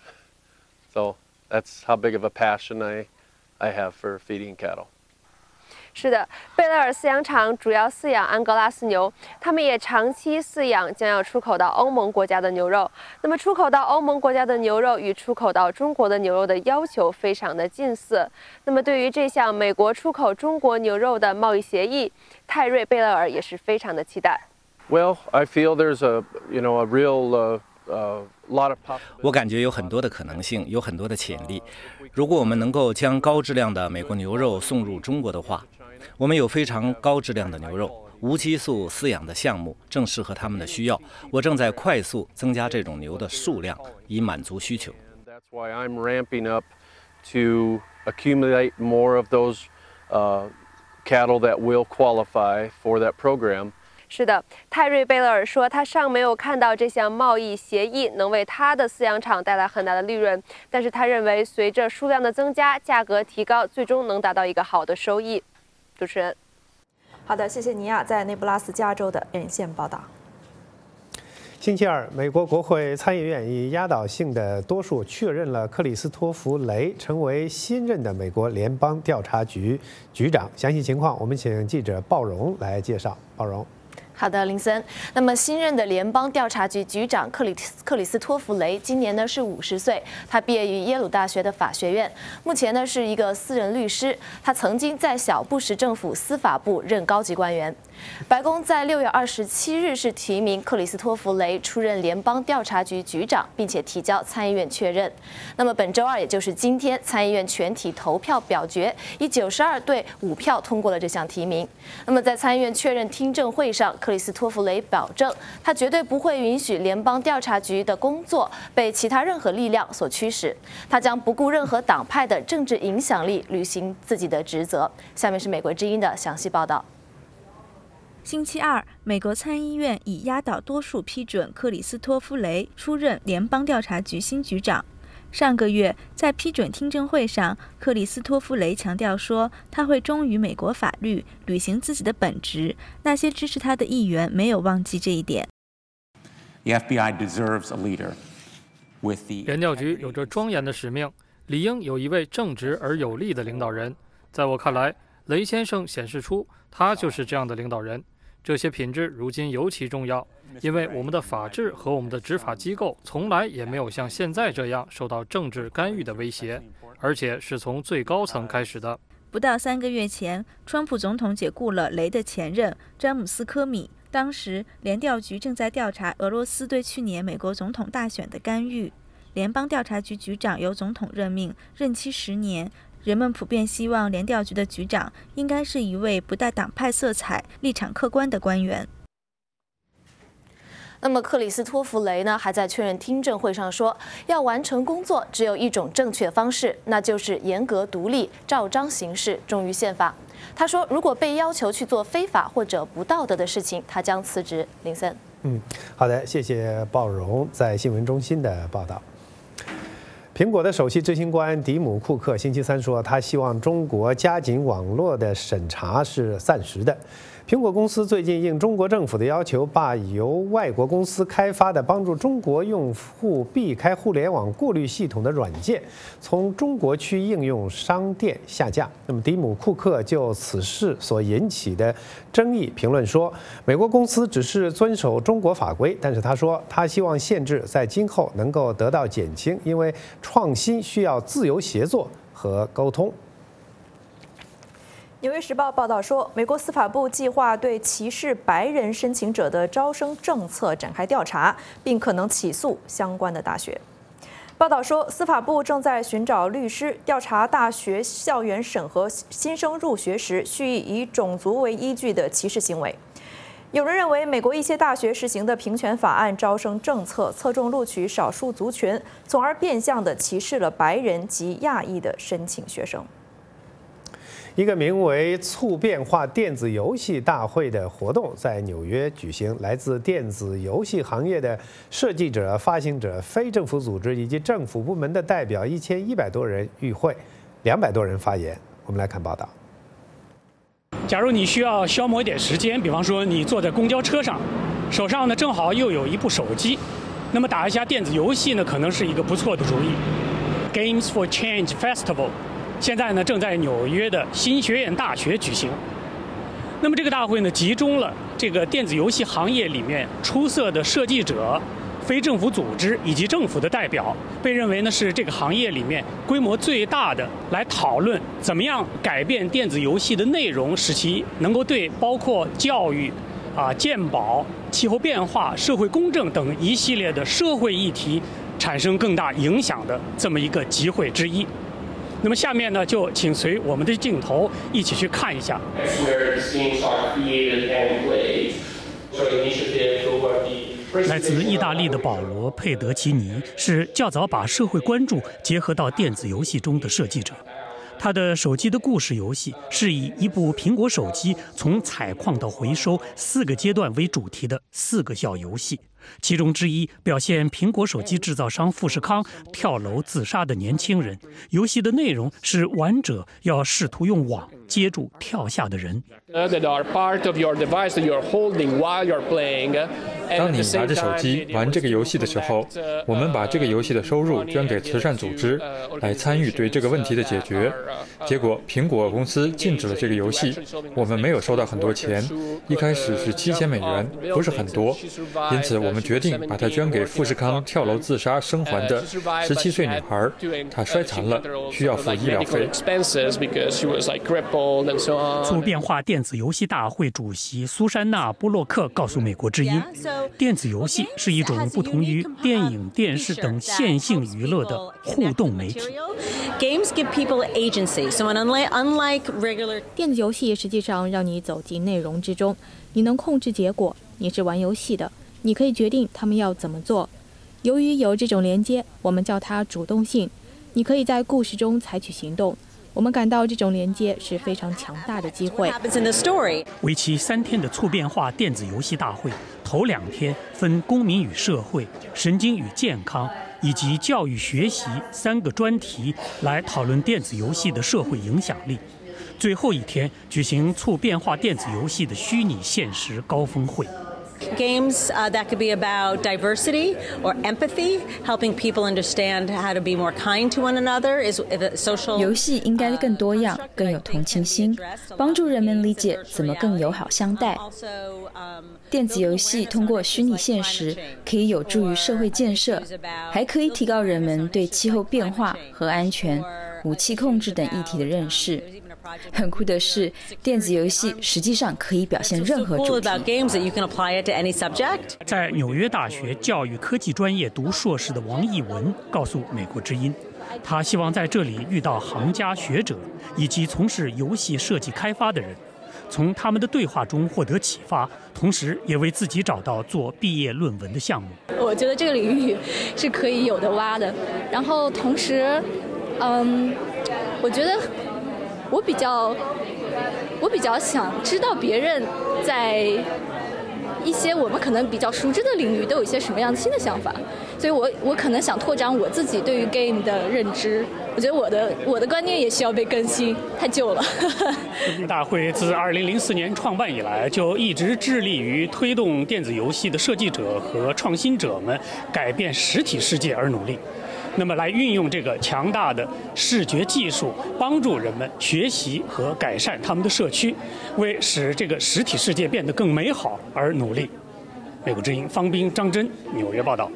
so that's how big of a passion I have for feeding cattle. 是的，贝勒尔饲养场主要饲养安哥拉斯牛，他们也长期饲养将要出口到欧盟国家的牛肉。那么出口到欧盟国家的牛肉与出口到中国的牛肉的要求非常的近似。那么对于这项美国出口中国牛肉的贸易协议，泰瑞·贝勒尔也是非常的期待。 Well, I feel there's a real 我感觉有很多的可能性，有很多的潜力。如果我们能够将高质量的美国牛肉送入中国的话，我们有非常高质量的牛肉，无激素饲养的项目正适合他们的需要。我正在快速增加这种牛的数量，以满足需求。 That's why I'm ramping up to accumulate more of those cattle that will qualify for that program. 是的，泰瑞·贝勒尔说，他尚没有看到这项贸易协议能为他的饲养场带来很大的利润，但是他认为随着数量的增加，价格提高，最终能达到一个好的收益。主持人， 好的，谢谢尼亚在内布拉斯加州的连线报道。 星期二，美国国会参议院以压倒性的多数确认了克里斯托弗·雷成为新任的美国联邦调查局局长。详细情况，我们请记者鲍荣来介绍。鲍荣。 好的，林森。那么新任的联邦调查局局长克里斯托弗·雷今年呢是50岁，他毕业于耶鲁大学的法学院，目前呢是一个私人律师。他曾经在小布什政府司法部任高级官员。白宫在6月27日是提名克里斯托弗·雷出任联邦调查局局长，并且提交参议院确认。那么本周二，也就是今天，参议院全体投票表决，以92对5票通过了这项提名。那么在参议院确认听证会上， 克里斯托弗雷保证，他绝对不会允许联邦调查局的工作被其他任何力量所驱使，他将不顾任何党派的政治影响力，履行自己的职责。下面是美国之音的详细报道。 星期二，美国参议院以压倒多数批准克里斯托弗雷出任联邦调查局新局长。上个月，在批准听证会上，克里斯托弗雷强调说，他会忠于美国法律，履行自己的本职。那些支持他的议员没有忘记这一点。 联调局有着庄严的使命，理应有一位正直而有力的领导人。在我看来，雷先生显示出他就是这样的领导人。这些品质如今尤其重要，因为我们的法治和我们的执法机构从来也没有像现在这样受到政治干预的威胁，而且是从最高层开始的。 不到3个月前，川普总统解雇了雷的前任詹姆斯·科米。当时，联调局正在调查俄罗斯对去年美国总统大选的干预。联邦调查局局长由总统任命，任期10年。人们普遍希望联调局的局长应该是一位不带党派色彩、立场客观的官员。 那么克里斯托弗雷呢，还在确认听证会上说，要完成工作只有一种正确方式，那就是严格独立、照章行事，忠于宪法。他说，如果被要求去做非法或者不道德的事情，他将辞职。林森， 好的，谢谢鲍荣在新闻中心的报道。苹果的首席执行官蒂姆·库克星期三说，他希望中国加紧网络的审查是暂时的。苹果公司最近应中国政府的要求，把由外国公司开发的帮助中国用户避开互联网过滤系统的软件从中国区应用商店下架。那么，蒂姆·库克就此事所引起的争议评论说，美国公司只是遵守中国法规，但是他说他希望限制在今后能够得到减轻，因为创新需要自由协作和沟通。 《纽约时报》报道说，美国司法部计划对歧视白人申请者的招生政策展开调查，并可能起诉相关的大学。报道说，司法部正在寻找律师调查大学校园审核新生入学时蓄意以种族为依据的歧视行为。有人认为，美国一些大学实行的平权法案招生政策侧重录取少数族群，从而变相地歧视了白人及亚裔的申请学生。 一个名为“促变化电子游戏大会”的活动在纽约举行，来自电子游戏行业的设计者、发行者、非政府组织以及政府部门的代表1100多人与会，200多人发言。我们来看报道。 假如你需要消磨一点时间，比方说你坐在公交车上，手上呢正好又有一部手机，那么打一下电子游戏呢，可能是一个不错的主意。Games for Change Festival 现在呢正在纽约的新学院大学举行。那么这个大会呢，集中了这个电子游戏行业里面出色的设计者、非政府组织以及政府的代表，被认为呢是这个行业里面规模最大的，来讨论怎么样改变电子游戏的内容，使其能够对包括教育、健保、气候变化、社会公正等一系列的社会议题产生更大影响的这么一个集会之一。那么下面呢，就请随我们的镜头一起去看一下。来自意大利的保罗·佩德奇尼是较早把社会关注结合到电子游戏中的设计者。他的手机的故事游戏是以一部苹果手机从采矿到回收4个阶段为主题的4个小游戏，其中之一表现苹果手机制造商富士康跳楼自杀的年轻人。游戏的内容是玩者要试图用网接住跳下的人。 当你拿着手机玩这个游戏的时候，我们把这个游戏的收入捐给慈善组织，来参与对这个问题的解决。结果苹果公司禁止了这个游戏，我们没有收到很多钱，一开始是7000美元，不是很多，因此我们决定把它捐给富士康跳楼自杀生还的17岁女孩，她摔残了，需要付医疗费。 促变化电子游戏大会主席苏珊娜·波洛克告诉美国之音， 电子游戏是一种不同于电影、电视等线性娱乐的互动媒体。 电子游戏实际上让你走进内容之中，你能控制结果，你是玩游戏的，你可以决定他们要怎么做。由于有这种连接，我们叫它主动性，你可以在故事中采取行动。我们感到这种连接是非常强大的机会。 为期3天的促变化电子游戏大会，头2天分公民与社会、神经与健康以及教育学习3个专题来讨论电子游戏的社会影响力。最后1天举行促变化电子游戏的虚拟现实高峰会。 Games that could be about diversity or empathy, helping people understand how to be more kind to one another. Is social 游戏应该更多样，更有同情心，帮助人们理解怎么更友好相待。电子游戏通过虚拟现实，可以有助于社会建设，还可以提高人们对气候变化和安全、武器控制等议题的认识。很酷的是，电子游戏实际上可以表现任何主题。 在纽约大学教育科技专业读硕士的王艺文告诉美国之音，他希望在这里遇到行家学者以及从事游戏设计开发的人，从他们的对话中获得启发，同时也为自己找到做毕业论文的项目。 我觉得这个领域是可以有的挖的，然后同时，我觉得我比较想知道别人在一些我们可能比较熟知的领域都有一些什么样新的想法，所以我可能想拓展我自己对于 game 的认知。我觉得我的观念也需要被更新，太旧了。 大会自2004年创办以来，就一直致力于推动电子游戏的设计者和创新者们改变实体世界而努力。那么来运用这个强大的视觉技术，帮助人们学习和改善他们的社区，为使这个实体世界变得更美好而努力。美国之音方斌、张真，纽约报道。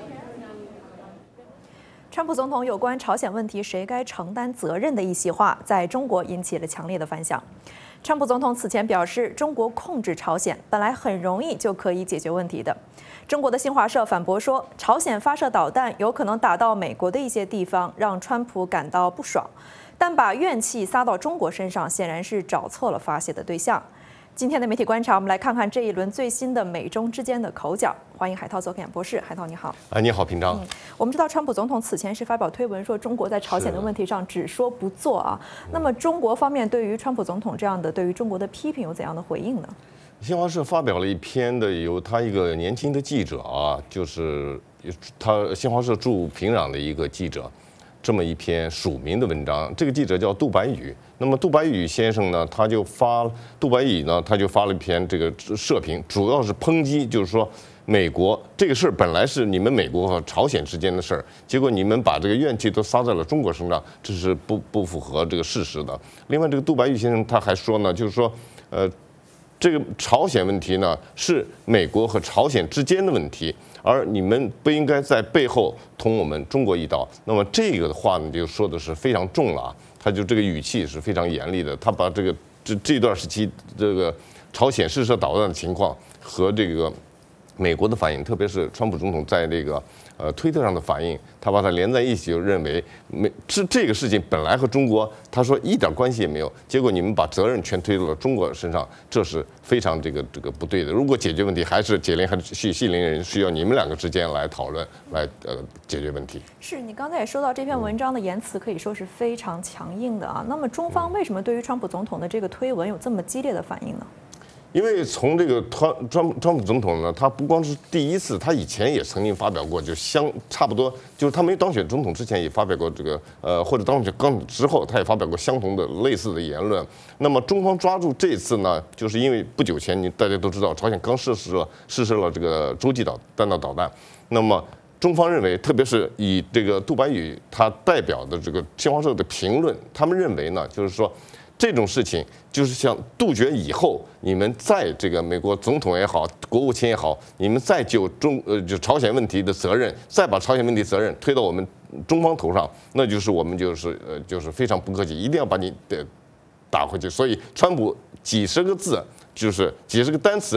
川普总统有关朝鲜问题谁该承担责任的一席话，在中国引起了强烈的反响。川普总统此前表示，中国控制朝鲜本来很容易就可以解决问题的。中国的新华社反驳说，朝鲜发射导弹有可能打到美国的一些地方，让川普感到不爽，但把怨气撒到中国身上，显然是找错了发泄的对象。今天的媒体观察，我们来看看这一轮最新的美中之间的口角。欢迎海涛走演博士，海涛你好。 你好，平章。 我们知道川普总统此前是发表推文说，中国在朝鲜的问题上只说不做啊。那么中国方面对于川普总统这样的对于中国的批评有怎样的回应呢？ 新华社发表了一篇的由他一个年轻的记者啊，就是他新华社驻平壤的一个记者，这么一篇署名的文章。这个记者叫杜白宇。那么杜白宇先生呢，他就发了一篇这个社评，主要是抨击，就是说美国这个事儿本来是你们美国和朝鲜之间的事儿，结果你们把这个怨气都撒在了中国身上，这是不符合这个事实的。另外，这个杜白宇先生他还说呢，就是说这个朝鲜问题呢是美国和朝鲜之间的问题，而你们不应该在背后捅我们中国一刀。那么这个的话呢，就说的是非常重了啊，他就这个语气是非常严厉的。他把这段时期这个朝鲜试射导弹的情况和这个美国的反应，特别是川普总统在这个推特上的反应，他把它连在一起，就认为这个事情本来和中国他说一点关系也没有，结果你们把责任全推到了中国身上，这是非常这个不对的。如果解决问题还是解铃还是系铃人，需要你们两个之间来讨论来解决问题。 是你刚才也说到这篇文章的言辞可以说是非常强硬的啊。那么中方为什么对于川普总统的这个推文有这么激烈的反应呢？ 因为从这个川普总统呢，他不光是第一次，他以前也曾经发表过，就差不多，就是他没当选总统之前也发表过这个或者当选之后，他也发表过相同的类似的言论。那么中方抓住这次呢，就是因为不久前大家都知道，朝鲜刚试射了这个洲际弹道导弹，那么中方认为，特别是以这个杜白宇他代表的这个新华社的评论，他们认为呢，就是说这种事情就是想杜绝以后你们在这个美国总统也好，国务卿也好，你们再就朝鲜问题的责任，再把朝鲜问题责任推到我们中方头上，那就是我们就是非常不客气，一定要把你打回去。所以川普几十个字，就是几十个单词，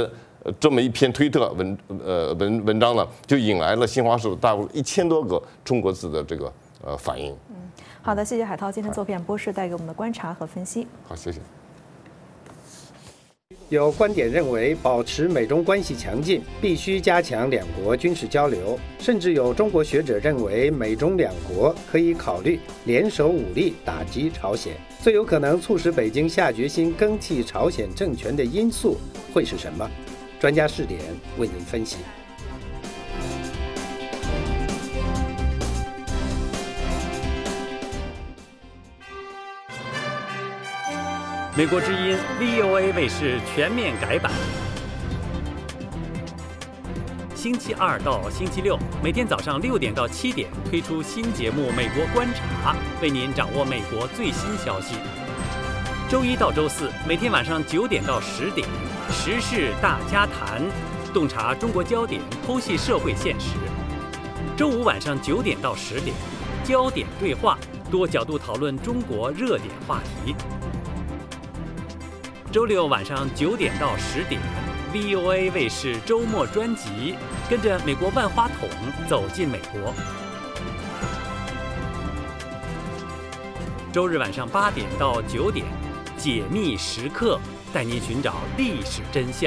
这么一篇推特文章呢，就引来了新华社大陆1000多个中国字的这个反应。 好的，谢谢海涛今天做片播室带给我们的观察和分析。 好，谢谢。 有观点认为，保持美中关系强劲，必须加强两国军事交流。甚至有中国学者认为，美中两国可以考虑联手武力打击朝鲜。最有可能促使北京下决心更替朝鲜政权的因素会是什么？专家视点为您分析。 美国之音 VOA 卫视全面改版，星期2到星期6每天早上6点到7点推出新节目《美国观察》，为您掌握美国最新消息。周1到周4每天晚上9点到10点，时事大家谈，洞察中国焦点，剖析社会现实。周5晚上9点到10点，焦点对话，多角度讨论中国热点话题。周6晚上9点到10点 ，VOA 卫视周末专辑，跟着美国万花筒走进美国。周日晚上8点到9点，解密时刻，带您寻找历史真相。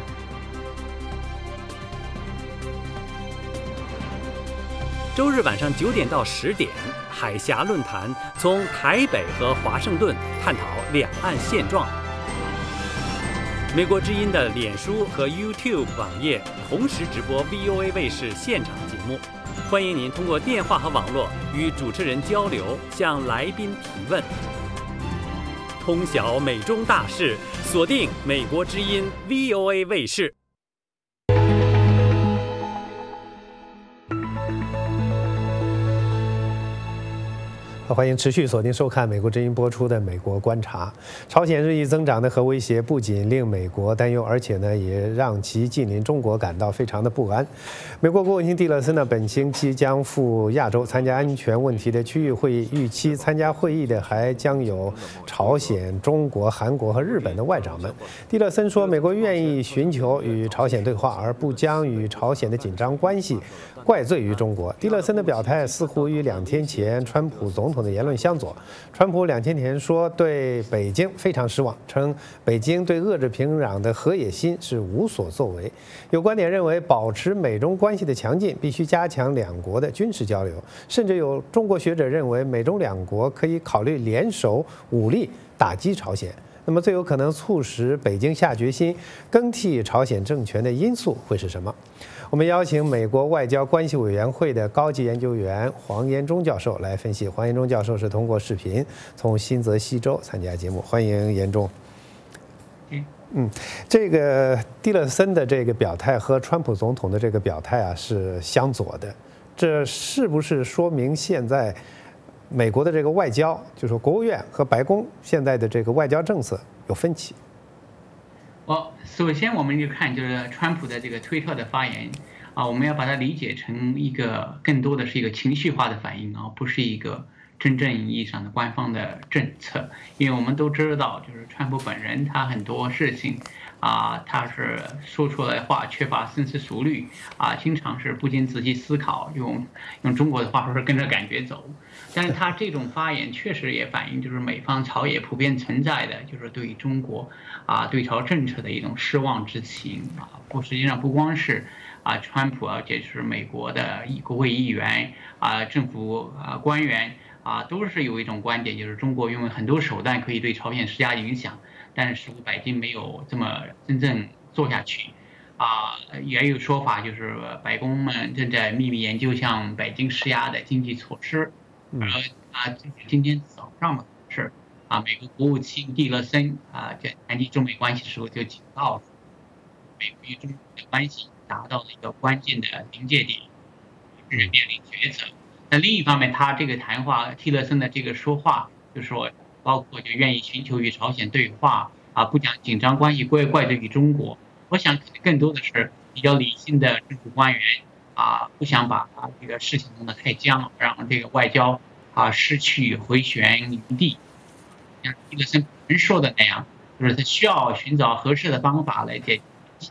周日晚上9点到10点，海峡论坛，从台北和华盛顿探讨两岸现状。美国之音的脸书和 YouTube 网页同时直播 VOA 卫视现场节目，欢迎您通过电话和网络与主持人交流，向来宾提问。通晓美中大事，锁定美国之音 VOA 卫视。 欢迎持续锁定收看美国之音播出的《美国观察》。朝鲜日益增长的核威胁不仅令美国担忧，而且呢，也让其近邻中国感到非常的不安。美国国务卿蒂勒森呢，本星期将赴亚洲参加安全问题的区域会议，预期参加会议的还将有朝鲜、中国、韩国和日本的外长们。蒂勒森说，美国愿意寻求与朝鲜对话，而不将与朝鲜的紧张关系怪罪于中国。蒂勒森的表态似乎与2天前川普总统的言论相左。川普2天前说对北京非常失望，称北京对遏制平壤的河野心是无所作为。有观点认为，保持美中关系的强劲，必须加强两国的军事交流。甚至有中国学者认为，美中两国可以考虑联手武力打击朝鲜。那么最有可能促使北京下决心更替朝鲜政权的因素会是什么？我们邀请美国外交关系委员会的高级研究员黄延忠教授来分析。黄延忠教授是通过视频从新泽西州参加节目，欢迎延忠。这个蒂勒森的这个表态和川普总统的这个表态啊是相左的，这是不是说明现在美国的这个外交，就是说国务院和白宫现在的这个外交政策有分歧？ 首先我们就看就是川普的这个推特的发言啊，我们要把它理解成一个更多的是一个情绪化的反应啊，不是一个真正意义上的官方的政策。因为我们都知道，就是川普本人他很多事情啊，他是说出来的话缺乏深思熟虑啊，经常是不经仔细思考，用中国的话说是跟着感觉走。但是他这种发言确实也反映就是美方朝野普遍存在的就是对中国啊对朝政策的一种失望之情啊。实际上不光是川普，而且是美国的国会议员政府官员都是有一种观点，就是中国用很多手段可以对朝鲜施加影响，但是似乎北京没有这么真正做下去也有说法就是白宫们正在秘密研究向北京施压的经济措施。今天早上的是美国国务卿蒂勒森在谈及中美关系的时候就警告，美国与中国的关系达到了一个关键的临界点，面临抉择。那另一方面，他这个谈话，蒂勒森的这个说话，就是说包括就愿意寻求与朝鲜对话不将紧张关系怪罪于中国。我想更多的是比较理性的政府官员不想把这个事情弄得太僵，让这个外交失去回旋余地。像蒂勒森本人说的那样，就是他需要寻找合适的方法来解决。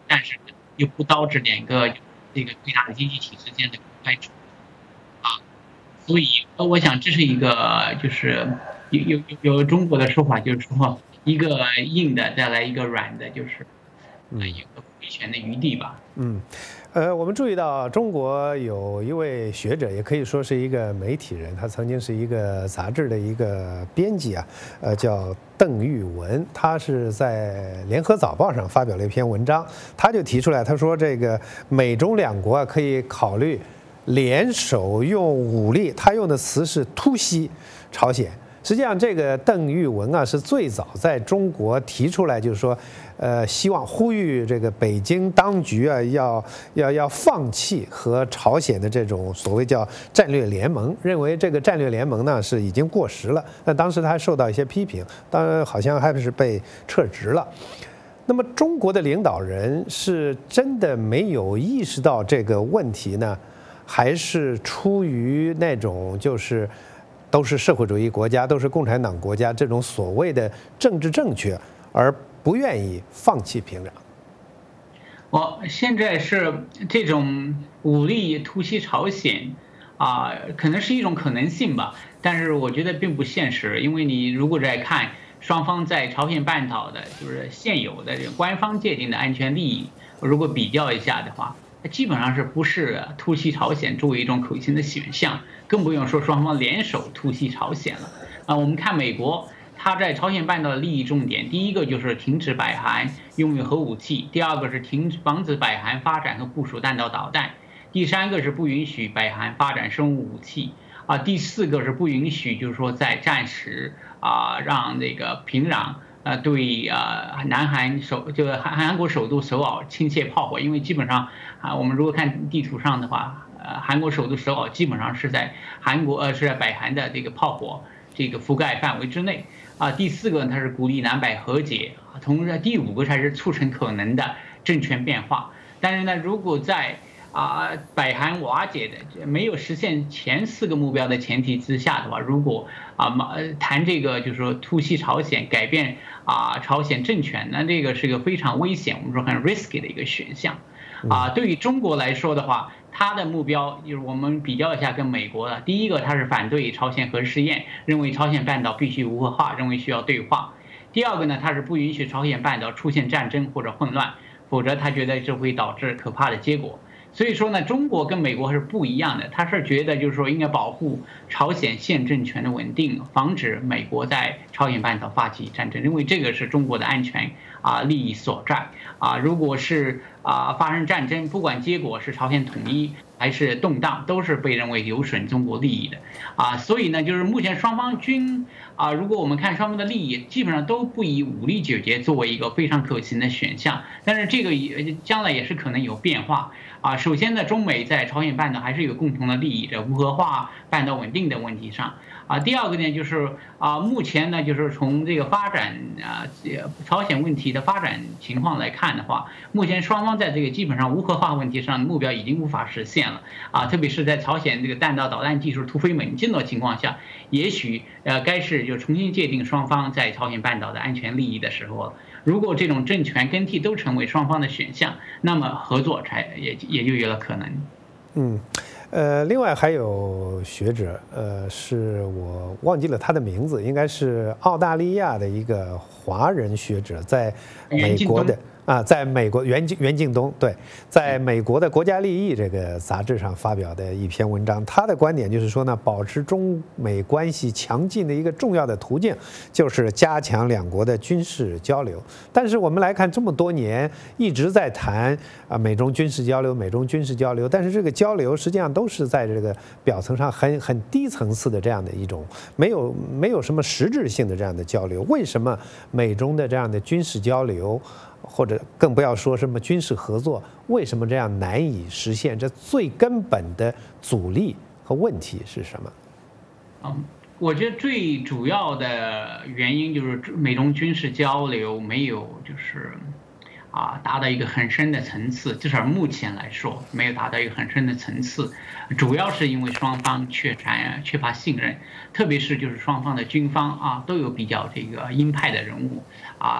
但是又不导致两个这个最大的经济体之间的开冲啊。所以我想这是一个就是有中国的说法，就是说一个硬的再来一个软的，就是有个回旋的余地吧。 我们注意到中国有一位学者，也可以说是一个媒体人，他曾经是一个杂志的一个编辑啊，叫邓玉文，他是在《联合早报》上发表了一篇文章，他就提出来，他说这个美中两国啊可以考虑联手用武力，他用的词是突袭朝鲜。实际上，这个邓玉文啊是最早在中国提出来，就是说，希望呼吁这个北京当局啊要放弃和朝鲜的这种所谓叫战略联盟，认为这个战略联盟呢是已经过时了。那当时他还受到一些批评，当然好像还是被撤职了。那么中国的领导人是真的没有意识到这个问题呢，还是出于那种就是都是社会主义国家，都是共产党国家这种所谓的政治正确，而不愿意放弃平壤？ 现在是这种武力突袭朝鲜可能是一种可能性吧，但是我觉得并不现实，因为你如果在看双方在朝鲜半岛的就是现有的这个官方界定的安全利益，如果比较一下的话，基本上是不是突袭朝鲜作为一种可行的选项，更不用说双方联手突袭朝鲜了。我们看美国，它在朝鲜半岛的利益重点，第一个就是停止北韩拥有核武器，第二个是防止北韩发展和部署弹道导弹，第三个是不允许北韩发展生物武器第四个是不允许就是说在战时让这个平壤对南韩韩国首都首尔倾泻炮火，因为基本上我们如果看地图上的话，韩国首都首尔基本上是在是在北韩的这个炮火这个覆盖范围之内第四个它是鼓励南北和解，同时第五个才是促成可能的政权变化。但是呢，如果在北韩瓦解的没有实现前4个目标的前提之下的话，如果谈这个就是说突袭朝鲜改变朝鲜政权，那这个是个非常危险，我们说很 risky 的一个选项对于中国来说的话，它的目标就是我们比较一下跟美国的，第一个它是反对朝鲜核试验，认为朝鲜半岛必须无核化，认为需要对话。第二个呢，它是不允许朝鲜半岛出现战争或者混乱，否则他觉得这会导致可怕的结果。所以说呢，中国跟美国是不一样的，他是觉得就是说应该保护朝鲜现政权的稳定，防止美国在朝鲜半岛发起战争，因为这个是中国的安全利益所在如果是发生战争，不管结果是朝鲜统一还是动荡，都是被认为有损中国利益的所以呢，就是目前双方均如果我们看双方的利益，基本上都不以武力解决作为一个非常可行的选项，但是这个将来也是可能有变化首先呢，中美在朝鲜半岛还是有共同的利益，在无核化、半岛稳定的问题上第二个呢，就是目前呢，就是从这个发展朝鲜问题的发展情况来看的话，目前双方在这个基本上无核化问题上的目标已经无法实现了特别是在朝鲜这个弹道导弹技术突飞猛进的情况下，也许该是就重新界定双方在朝鲜半岛的安全利益的时候了。如果这种政权更替都成为双方的选项，那么合作也就有了可能。 另外还有学者，是我忘记了他的名字，应该是澳大利亚的一个华人学者，在美国的在美国袁敬东对，在美国的《国家利益》这个杂志上发表的一篇文章，他的观点就是说呢，保持中美关系强劲的一个重要的途径就是加强两国的军事交流。但是我们来看，这么多年一直在谈美中军事交流，但是这个交流实际上都是在这个表层上很低层次的这样的一种没有什么实质性的这样的交流。为什么美中的这样的军事交流，或者更不要说什么军事合作，为什么这样难以实现？这最根本的阻力和问题是什么？ 我觉得最主要的原因就是美中军事交流没有就是达到一个很深的层次，至少目前来说没有达到一个很深的层次，主要是因为双方缺乏信任，特别是就是双方的军方都有比较这个鹰派的人物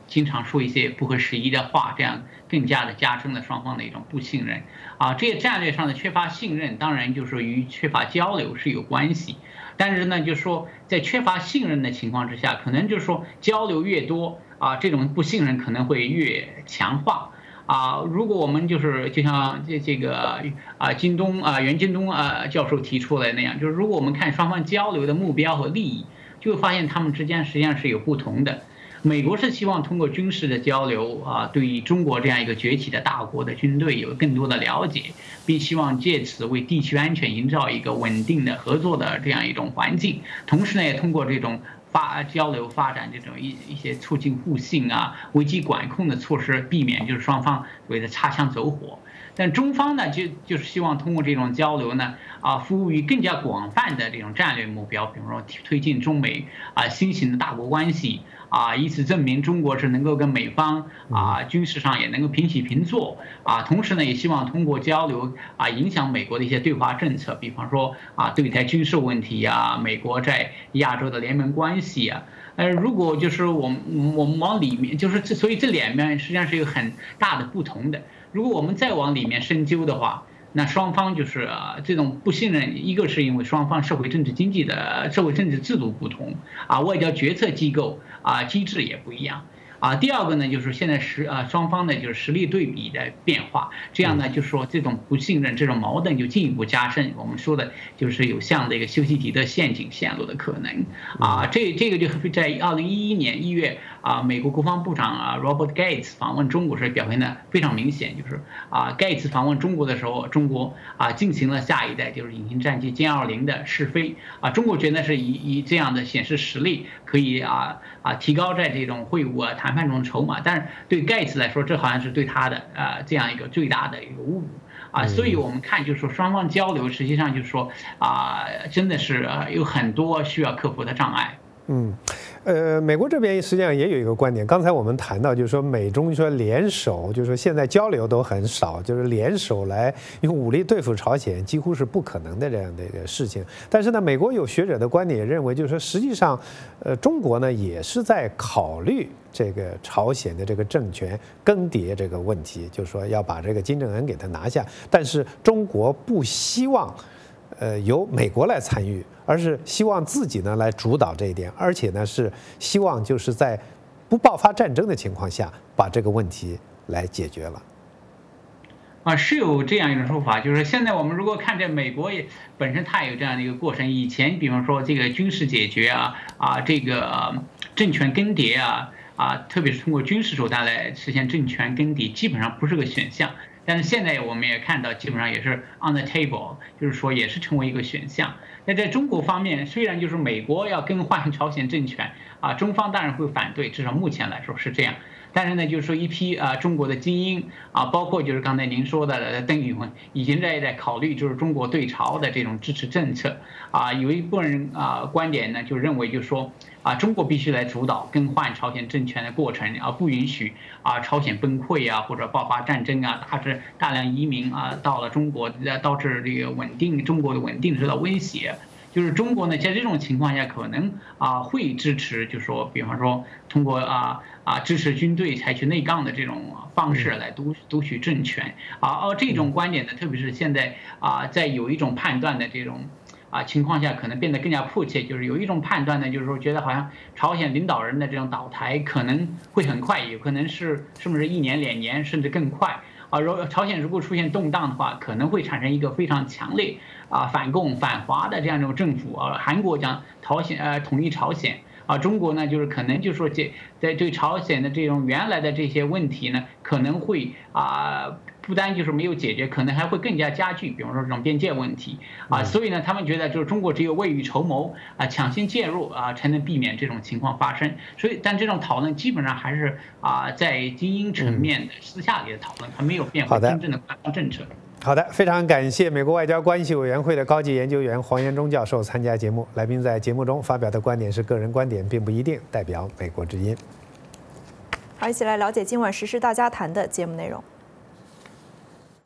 经常说一些不合时宜的话，这样更加的加深了双方的一种不信任这些战略上的缺乏信任，当然就是与缺乏交流是有关系。但是呢，就是说在缺乏信任的情况之下，可能就是说交流越多这种不信任可能会越强化如果我们就像这个袁京东教授提出来那样，就是如果我们看双方交流的目标和利益，就会发现他们之间实际上是有不同的。美国是希望通过军事的交流对于中国这样一个崛起的大国的军队有更多的了解，并希望借此为地区安全营造一个稳定的合作的这样一种环境。同时呢，也通过这种交流发展这种一些促进互信危机管控的措施，避免就是双方所谓的擦枪走火。但中方呢，就是希望通过这种交流呢，服务于更加广泛的这种战略目标，比如说推进中美新型的大国关系以此证明中国是能够跟美方军事上也能够平起平坐同时呢，也希望通过交流影响美国的一些对华政策，比方说对台军事问题美国在亚洲的联盟关系如果就是我们往里面，所以这两面实际上是有很大的不同的。如果我们再往里面深究的话，那双方就是这种不信任，一个是因为双方社会政治经济的社会政治制度不同外交决策机构机制也不一样第二个呢，就是现在双方的就是实力对比的变化，这样呢，就是说这种不信任、这种矛盾就进一步加深。我们说的就是有像这个修昔底德陷阱陷入的可能这个就在2011年1月美国国防部长Robert Gates 访问中国时表现的非常明显，就是Gates 访问中国的时候，中国进行了下一代就是隐形战机歼20的试飞中国觉得是以这样的显示实力可以提高在这种会晤谈判中的筹码，但是对盖茨来说，这好像是对他的这样一个最大的一个侮辱所以我们看就是说双方交流实际上就是说真的是有很多需要克服的障碍。 美国这边实际上也有一个观点，刚才我们谈到就是说美中说联手，就是说现在交流都很少，就是联手来用武力对付朝鲜几乎是不可能的这样的一个事情。但是呢，美国有学者的观点也认为，就是说实际上中国呢也是在考虑这个朝鲜的这个政权更迭这个问题，就是说要把这个金正恩给他拿下，但是中国不希望由美国来参与，而是希望自己呢来主导这一点，而且呢是希望就是在不爆发战争的情况下把这个问题来解决了。 是有这样一种说法，就是现在我们如果看这美国也本身它有这样的一个过程，以前比方说这个军事解决这个政权更迭特别是通过军事手段来实现政权更迭，基本上不是个选项。但是现在我们也看到，基本上也是 on the table， 就是说也是成为一个选项。那在中国方面，虽然就是美国要更换朝鲜政权中方当然会反对，至少目前来说是这样。但是呢，就是说一批中国的精英包括就是刚才您说的邓宇文，已经在考虑就是中国对朝的这种支持政策有一部分人观点呢就认为就是说中国必须来主导更换朝鲜政权的过程不允许朝鲜崩溃或者爆发战争大量移民到了中国，导致这个中国的稳定受到威胁。就是中国呢，在这种情况下可能会支持，就是说，比方说通过支持军队采取内杠的这种方式来夺取政权这种观点呢，特别是现在在有一种判断的这种情况下，可能变得更加迫切。就是有一种判断呢，就是说觉得好像朝鲜领导人的这种倒台可能会很快，有可能是不是1年2年甚至更快朝鲜如果出现动荡的话，可能会产生一个非常强烈反共反华的这样一种政府韩国将统一朝鲜中国呢就是可能就是说在对朝鲜的这种原来的这些问题呢，可能会不单就是没有解决，可能还会更加加剧，比方说这种边界问题所以呢，他们觉得就是中国只有未雨绸缪抢先介入才能避免这种情况发生。所以，但这种讨论基本上还是在精英层面的私下里的讨论，还没有变为真正的官方政策。 好的，非常感谢美国外交关系委员会的高级研究员黄延忠教授参加节目。来宾在节目中发表的观点是个人观点，并不一定代表美国之音。 好，一起来了解今晚时事大家谈的节目内容。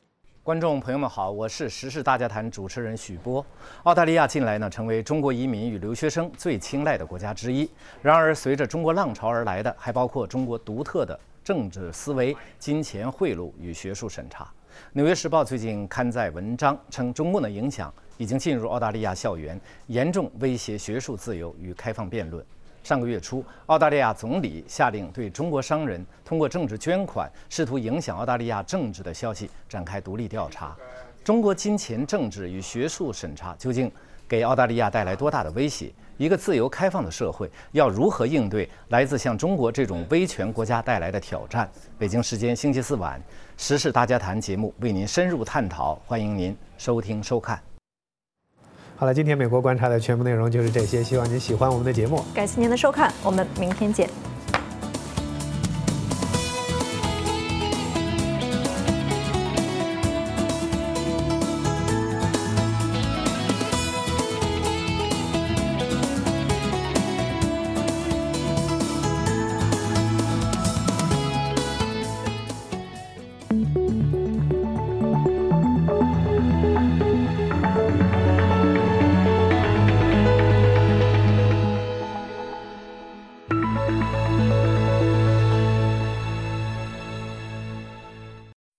观众朋友们好，我是时事大家谈主持人许波。澳大利亚近来呢，成为中国移民与留学生最青睐的国家之一。然而，随着中国浪潮而来的，还包括中国独特的政治思维、金钱贿赂与学术审查。《纽约时报》最近刊载文章称，中共的影响已经进入澳大利亚校园，严重威胁学术自由与开放辩论。上个月初，澳大利亚总理下令对中国商人通过政治捐款试图影响澳大利亚政治的消息展开独立调查。中国金钱政治与学术审查究竟给澳大利亚带来多大的威胁？一个自由开放的社会要如何应对来自像中国这种威权国家带来的挑战？北京时间星期四晚，时事大家谈节目为您深入探讨，欢迎您收听收看。 好了，今天美国观察的全部内容就是这些，希望您喜欢我们的节目。 感谢您的收看，我们明天见。